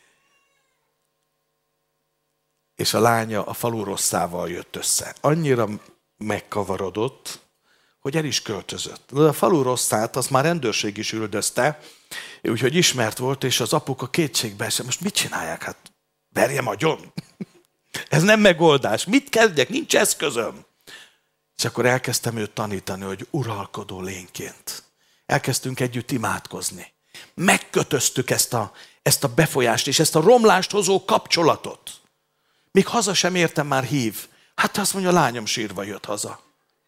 és a lánya a falu rosszával jött össze. Annyira megkavarodott, hogy el is költözött. De a falu rosszát, azt már rendőrség is üldözte, úgyhogy ismert volt, és az apuka kétségbe esett. Most mit csinálják? Hát verjem agyon. Ez nem megoldás. Mit kezdjek? Nincs eszközöm. És akkor elkezdtem őt tanítani, hogy uralkodó lényként. Elkezdtünk együtt imádkozni. Megkötöztük ezt a befolyást és ezt a romlást hozó kapcsolatot. Még haza sem értem, már hív. Hát azt mondja, a lányom sírva jött haza.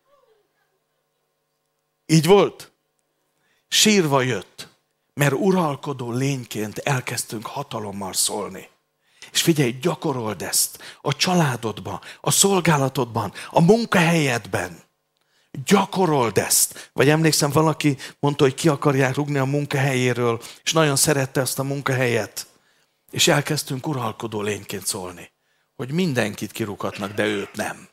Így volt? Sírva jött, mert uralkodó lényként elkezdtünk hatalommal szólni. És figyelj, gyakorold ezt a családodban, a szolgálatodban, a munkahelyedben. Gyakorold ezt. Vagy emlékszem, valaki mondta, hogy ki akarják rúgni a munkahelyéről, és nagyon szerette ezt a munkahelyet. És elkezdtünk uralkodó lényként szólni, hogy mindenkit kirúghatnak, de őt nem.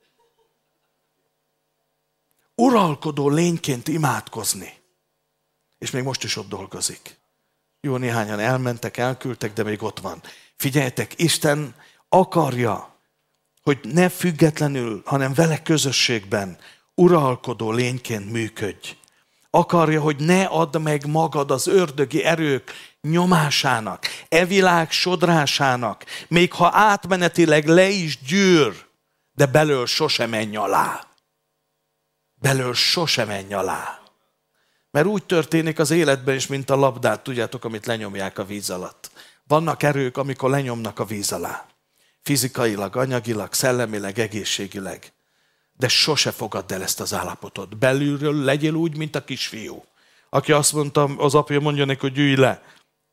Uralkodó lényként imádkozni. És még most is ott dolgozik. Jó, néhányan elmentek, elküldtek, de még ott van. Figyeljetek, Isten akarja, hogy ne függetlenül, hanem vele közösségben uralkodó lényként működj. Akarja, hogy ne add meg magad az ördögi erők nyomásának, e világ sodrásának, még ha átmenetileg le is gyűr, de belől sose menj alá. Belől sose menj alá. Mert úgy történik az életben is, mint a labdát, tudjátok, amit lenyomják a víz alatt. Vannak erők, amikor lenyomnak a víz alá. Fizikailag, anyagilag, szellemileg, egészségileg. De sose fogadd el ezt az állapotot. Belülről legyél úgy, mint a kisfiú. Aki azt mondta, az apja mondja neki, hogy ülj le.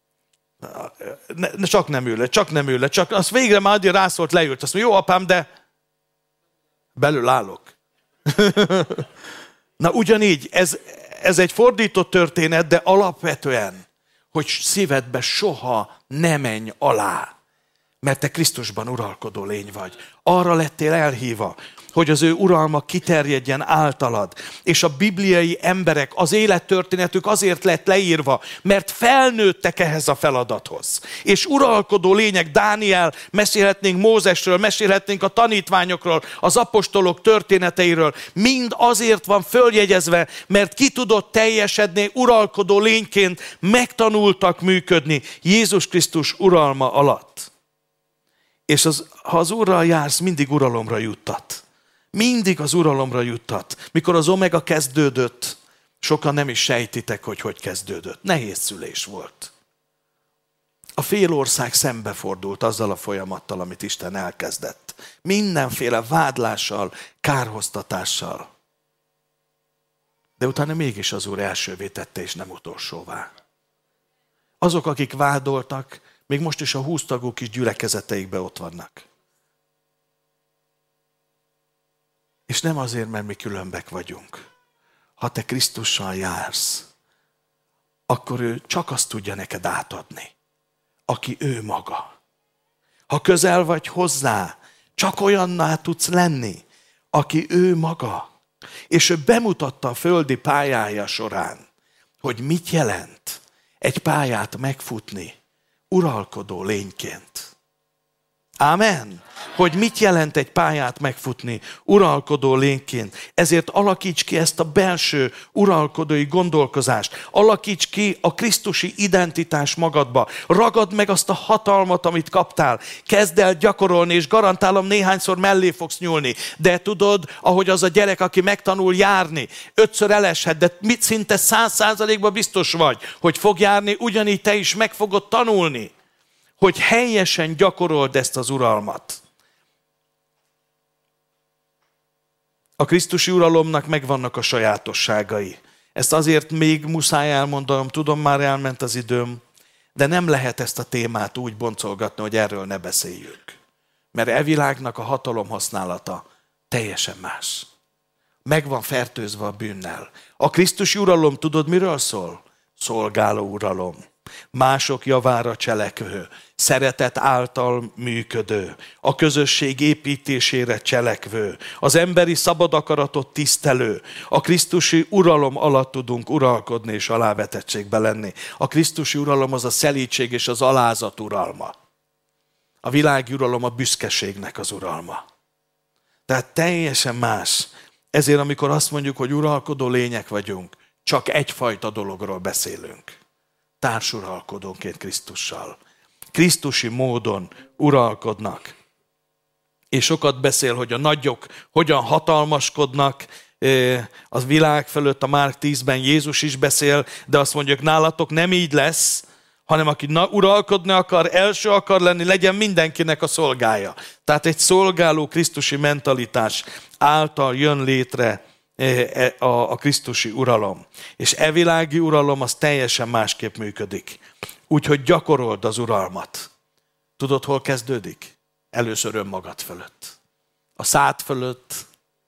Csak nem ül le, csak azt végre már addig rászólt, leült. Azt mondja, jó apám, de belül állok. Na ugyanígy, ez egy fordított történet, de alapvetően, hogy szívedbe soha ne menj alá. Mert te Krisztusban uralkodó lény vagy. Arra lettél elhívva, hogy az ő uralma kiterjedjen általad. És a bibliai emberek, az élettörténetük azért lett leírva, mert felnőttek ehhez a feladathoz. És uralkodó lények, Dániel, mesélhetnénk Mózesről, mesélhetnénk a tanítványokról, az apostolok történeteiről. Mind azért van följegyezve, mert ki tudott teljesedni uralkodó lényként, megtanultak működni Jézus Krisztus uralma alatt. És ha az Úrral jársz, mindig uralomra juttat. Mindig az uralomra juttat. Mikor az Omega kezdődött, sokan nem is sejtitek, hogy kezdődött. Nehéz szülés volt. A fél ország szembefordult azzal a folyamattal, amit Isten elkezdett. Mindenféle vádlással, kárhoztatással. De utána mégis az Úr elsővé tette, és nem utolsóvá. Azok, akik vádoltak, még most is a 20 tagú kis gyülekezeteikben ott vannak. És nem azért, mert mi különbek vagyunk. Ha te Krisztussal jársz, akkor ő csak azt tudja neked átadni, aki ő maga. Ha közel vagy hozzá, csak olyanná tudsz lenni, aki ő maga. És ő bemutatta a földi pályája során, hogy mit jelent egy pályát megfutni, uralkodó lényként. Ámen? Hogy mit jelent egy pályát megfutni uralkodó lényként. Ezért alakíts ki ezt a belső uralkodói gondolkozást. Alakíts ki a krisztusi identitás magadba. Ragad meg azt a hatalmat, amit kaptál. Kezd el gyakorolni, és garantálom, néhányszor mellé fogsz nyúlni. De tudod, ahogy az a gyerek, aki megtanul járni, 5-ször eleshet, de mit szinte 100%-ban biztos vagy, hogy fog járni, ugyanígy te is meg fogod tanulni, hogy helyesen gyakorold ezt az uralmat. A krisztusi uralomnak megvannak a sajátosságai. Ezt azért még muszáj elmondanom, tudom, már elment az időm, de nem lehet ezt a témát úgy boncolgatni, hogy erről ne beszéljünk. Mert e világnak a hatalom használata teljesen más. Meg van fertőzve a bűnnel. A krisztusi uralom tudod miről szól? Szolgáló uralom. Mások javára cselekvő, szeretet által működő, a közösség építésére cselekvő, az emberi szabad akaratot tisztelő, a krisztusi uralom alatt tudunk uralkodni és alávetettségbe lenni. A krisztusi uralom az a szelídség és az alázat uralma. A világi uralom a büszkeségnek az uralma. Tehát teljesen más. Ezért amikor azt mondjuk, hogy uralkodó lények vagyunk, csak egyfajta dologról beszélünk. Társuralkodónként Krisztussal. Krisztusi módon uralkodnak. És sokat beszél, hogy a nagyok hogyan hatalmaskodnak az világ fölött, a Márk 10-ben Jézus is beszél, de azt mondjuk, nálatok nem így lesz, hanem aki uralkodni akar, első akar lenni, legyen mindenkinek a szolgája. Tehát egy szolgáló krisztusi mentalitás által jön létre a krisztusi uralom. És e világi uralom az teljesen másképp működik. Úgyhogy gyakorold az uralmat. Tudod, hol kezdődik? Először önmagad fölött. A szád fölött,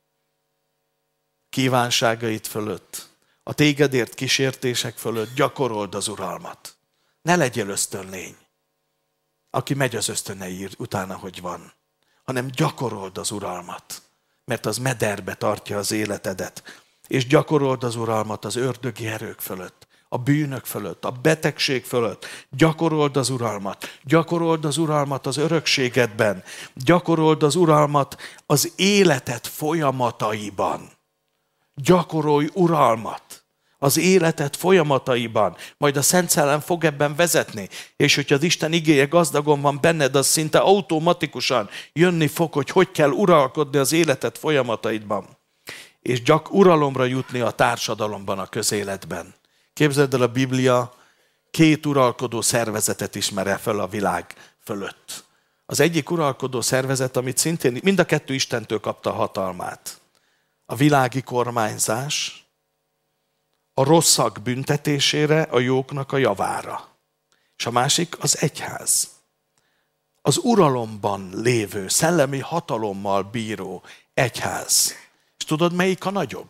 kívánságait fölött, a tégedért kísértések fölött gyakorold az uralmat. Ne legyél ösztönlény, aki megy az ösztönei utána, hogy van, hanem gyakorold az uralmat. Mert az mederbe tartja az életedet. És gyakorold az uralmat az ördögi erők fölött, a bűnök fölött, a betegség fölött. Gyakorold az uralmat. Gyakorold az uralmat az örökségedben. Gyakorold az uralmat az életed folyamataiban. Gyakorolj uralmat az életed folyamataiban. Majd a Szent Szellem fog ebben vezetni. És hogyha az Isten igéje gazdagon van benned, az szinte automatikusan jönni fog, hogy kell uralkodni az életed folyamataidban. És uralomra jutni a társadalomban, a közéletben. Képzeld el, a Biblia 2 uralkodó szervezetet ismer fel a világ fölött. Az egyik uralkodó szervezet, amit szintén mind a 2 Istentől kapta a hatalmát. A világi kormányzás, a rosszak büntetésére, a jóknak a javára. És a másik az egyház. Az uralomban lévő, szellemi hatalommal bíró egyház. És tudod, melyik a nagyobb?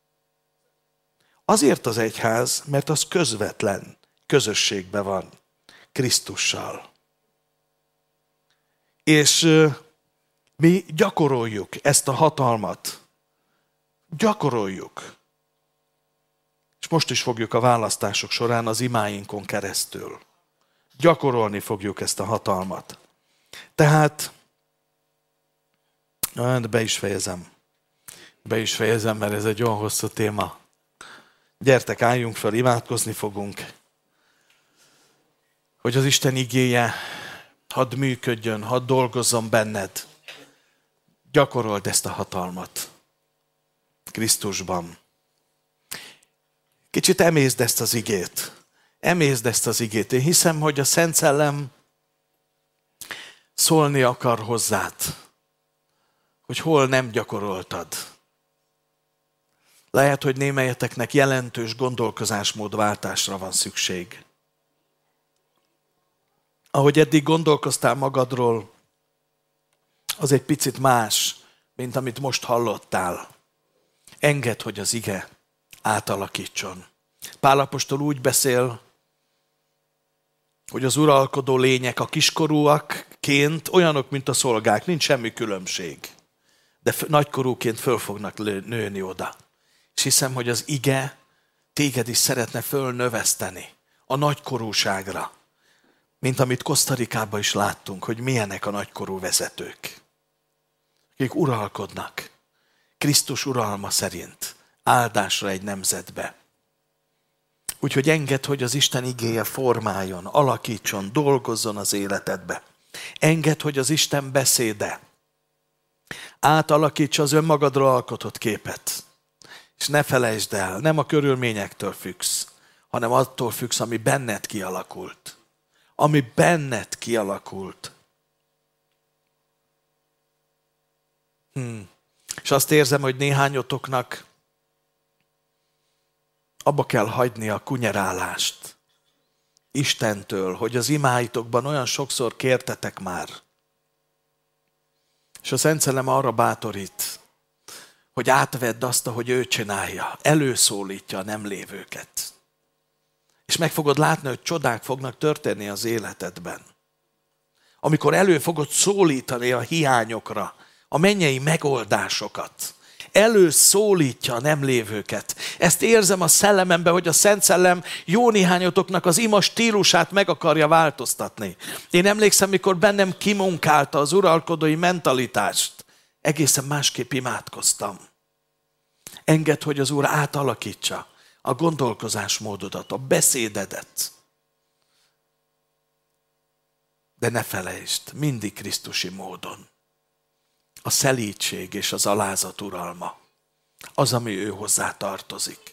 Azért az egyház, mert az közvetlen közösségben van Krisztussal. És mi gyakoroljuk ezt a hatalmat. Gyakoroljuk. És most is fogjuk a választások során az imáinkon keresztül. Gyakorolni fogjuk ezt a hatalmat. Tehát, be is fejezem. Mert ez egy olyan hosszú téma. Gyertek, álljunk fel, imádkozni fogunk. Hogy az Isten igéje hadd működjön, hadd dolgozzon benned. Gyakorold ezt a hatalmat Krisztusban. Kicsit emészd ezt az igét. Én hiszem, hogy a Szent Szellem szólni akar hozzád, hogy hol nem gyakoroltad. Lehet, hogy némelyeteknek jelentős gondolkozásmódváltásra van szükség. Ahogy eddig gondolkoztál magadról, az egy picit más, mint amit most hallottál. Engedd, hogy az ige átalakítson. Pál apostol úgy beszél, hogy az uralkodó lények a kiskorúakként olyanok, mint a szolgák, nincs semmi különbség. De nagykorúként föl fognak nőni oda. És hiszem, hogy az ige téged is szeretne fölnöveszteni a nagykorúságra. Mint amit Kosztarikában is láttunk, hogy milyenek a nagykorú vezetők. Akik uralkodnak Krisztus uralma szerint, áldásra egy nemzetbe. Úgyhogy engedd, hogy az Isten igéje formáljon, alakítson, dolgozzon az életedbe. Engedd, hogy az Isten beszéde átalakítsa az önmagadról alkotott képet. És ne felejtsd el, nem a körülményektől függsz, hanem attól függsz, ami benned kialakult. Ami benned kialakult. És azt érzem, hogy néhányotoknak abba kell hagyni a kunyerálást Istentől, hogy az imáitokban olyan sokszor kértetek már. És a Szent Szellem arra bátorít, hogy átvedd azt, ahogy ő csinálja, előszólítja a nem lévőket. És meg fogod látni, hogy csodák fognak történni az életedben. Amikor elő fogod szólítani a hiányokra, a mennyei megoldásokat. Előszólítja a nem lévőket. Ezt érzem a szellememben, hogy a Szent Szellem jó néhányotoknak az ima stílusát meg akarja változtatni. Én emlékszem, mikor bennem kimunkálta az uralkodói mentalitást, egészen másképp imádkoztam. Engedd, hogy az Úr átalakítsa a gondolkozásmódodat, a beszédedet. De ne felejtsd, mindig krisztusi módon. A szelídség és az alázat uralma, az, ami ő hozzá tartozik.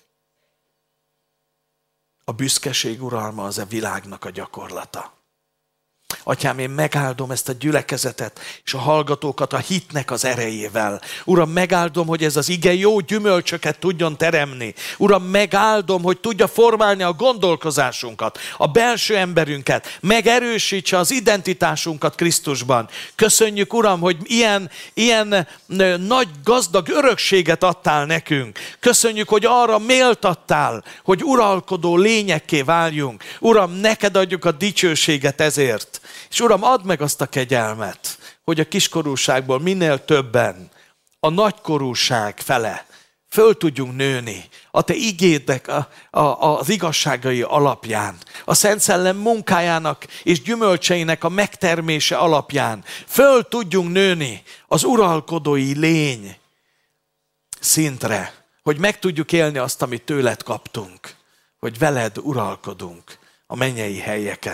A büszkeség uralma az a világnak a gyakorlata. Atyám, én megáldom ezt a gyülekezetet és a hallgatókat a hitnek az erejével. Uram, megáldom, hogy ez az ige jó gyümölcsöket tudjon teremni. Uram, megáldom, hogy tudja formálni a gondolkozásunkat, a belső emberünket, megerősítse az identitásunkat Krisztusban. Köszönjük, Uram, hogy ilyen nagy gazdag örökséget adtál nekünk. Köszönjük, hogy arra méltattál, hogy uralkodó lényekké váljunk. Uram, neked adjuk a dicsőséget ezért. És Uram, add meg azt a kegyelmet, hogy a kiskorúságból minél többen a nagykorúság fele föl tudjunk nőni. A te igédnek az igazságai alapján, a Szent Szellem munkájának és gyümölcseinek a megtermése alapján föl tudjunk nőni az uralkodói lény szintre, hogy meg tudjuk élni azt, amit tőled kaptunk, hogy veled uralkodunk a mennyei helyeken.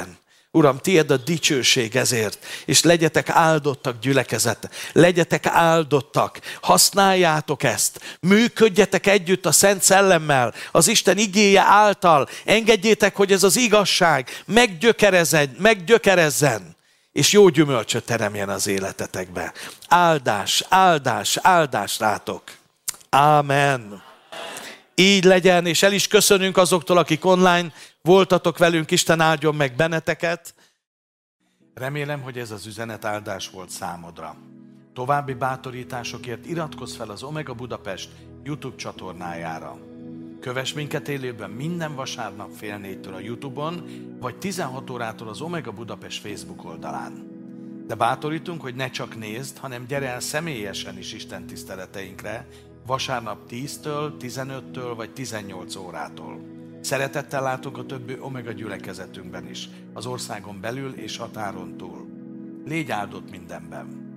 Uram, tiéd a dicsőség ezért, és legyetek áldottak gyülekezet, legyetek áldottak, használjátok ezt, működjetek együtt a Szent Szellemmel, az Isten igéje által, engedjétek, hogy ez az igazság meggyökerezzen, és jó gyümölcsöt teremjen az életetekbe. Áldás, áldás, áldás rátok. Ámen. Így legyen, és el is köszönünk azoktól, akik online voltatok velünk, Isten áldjon meg benneteket. Remélem, hogy ez az üzenet áldás volt számodra. További bátorításokért iratkozz fel az Omega Budapest YouTube csatornájára. Kövess minket élőben minden vasárnap 3:30 a YouTube-on, vagy 16 órától az Omega Budapest Facebook oldalán. De bátorítunk, hogy ne csak nézd, hanem gyere el személyesen is Isten tiszteleteinkre, vasárnap 10-től, 15-től vagy 18 órától. Szeretettel látunk a többi Omega gyülekezetünkben is, az országon belül és határon túl. Légy áldott mindenben!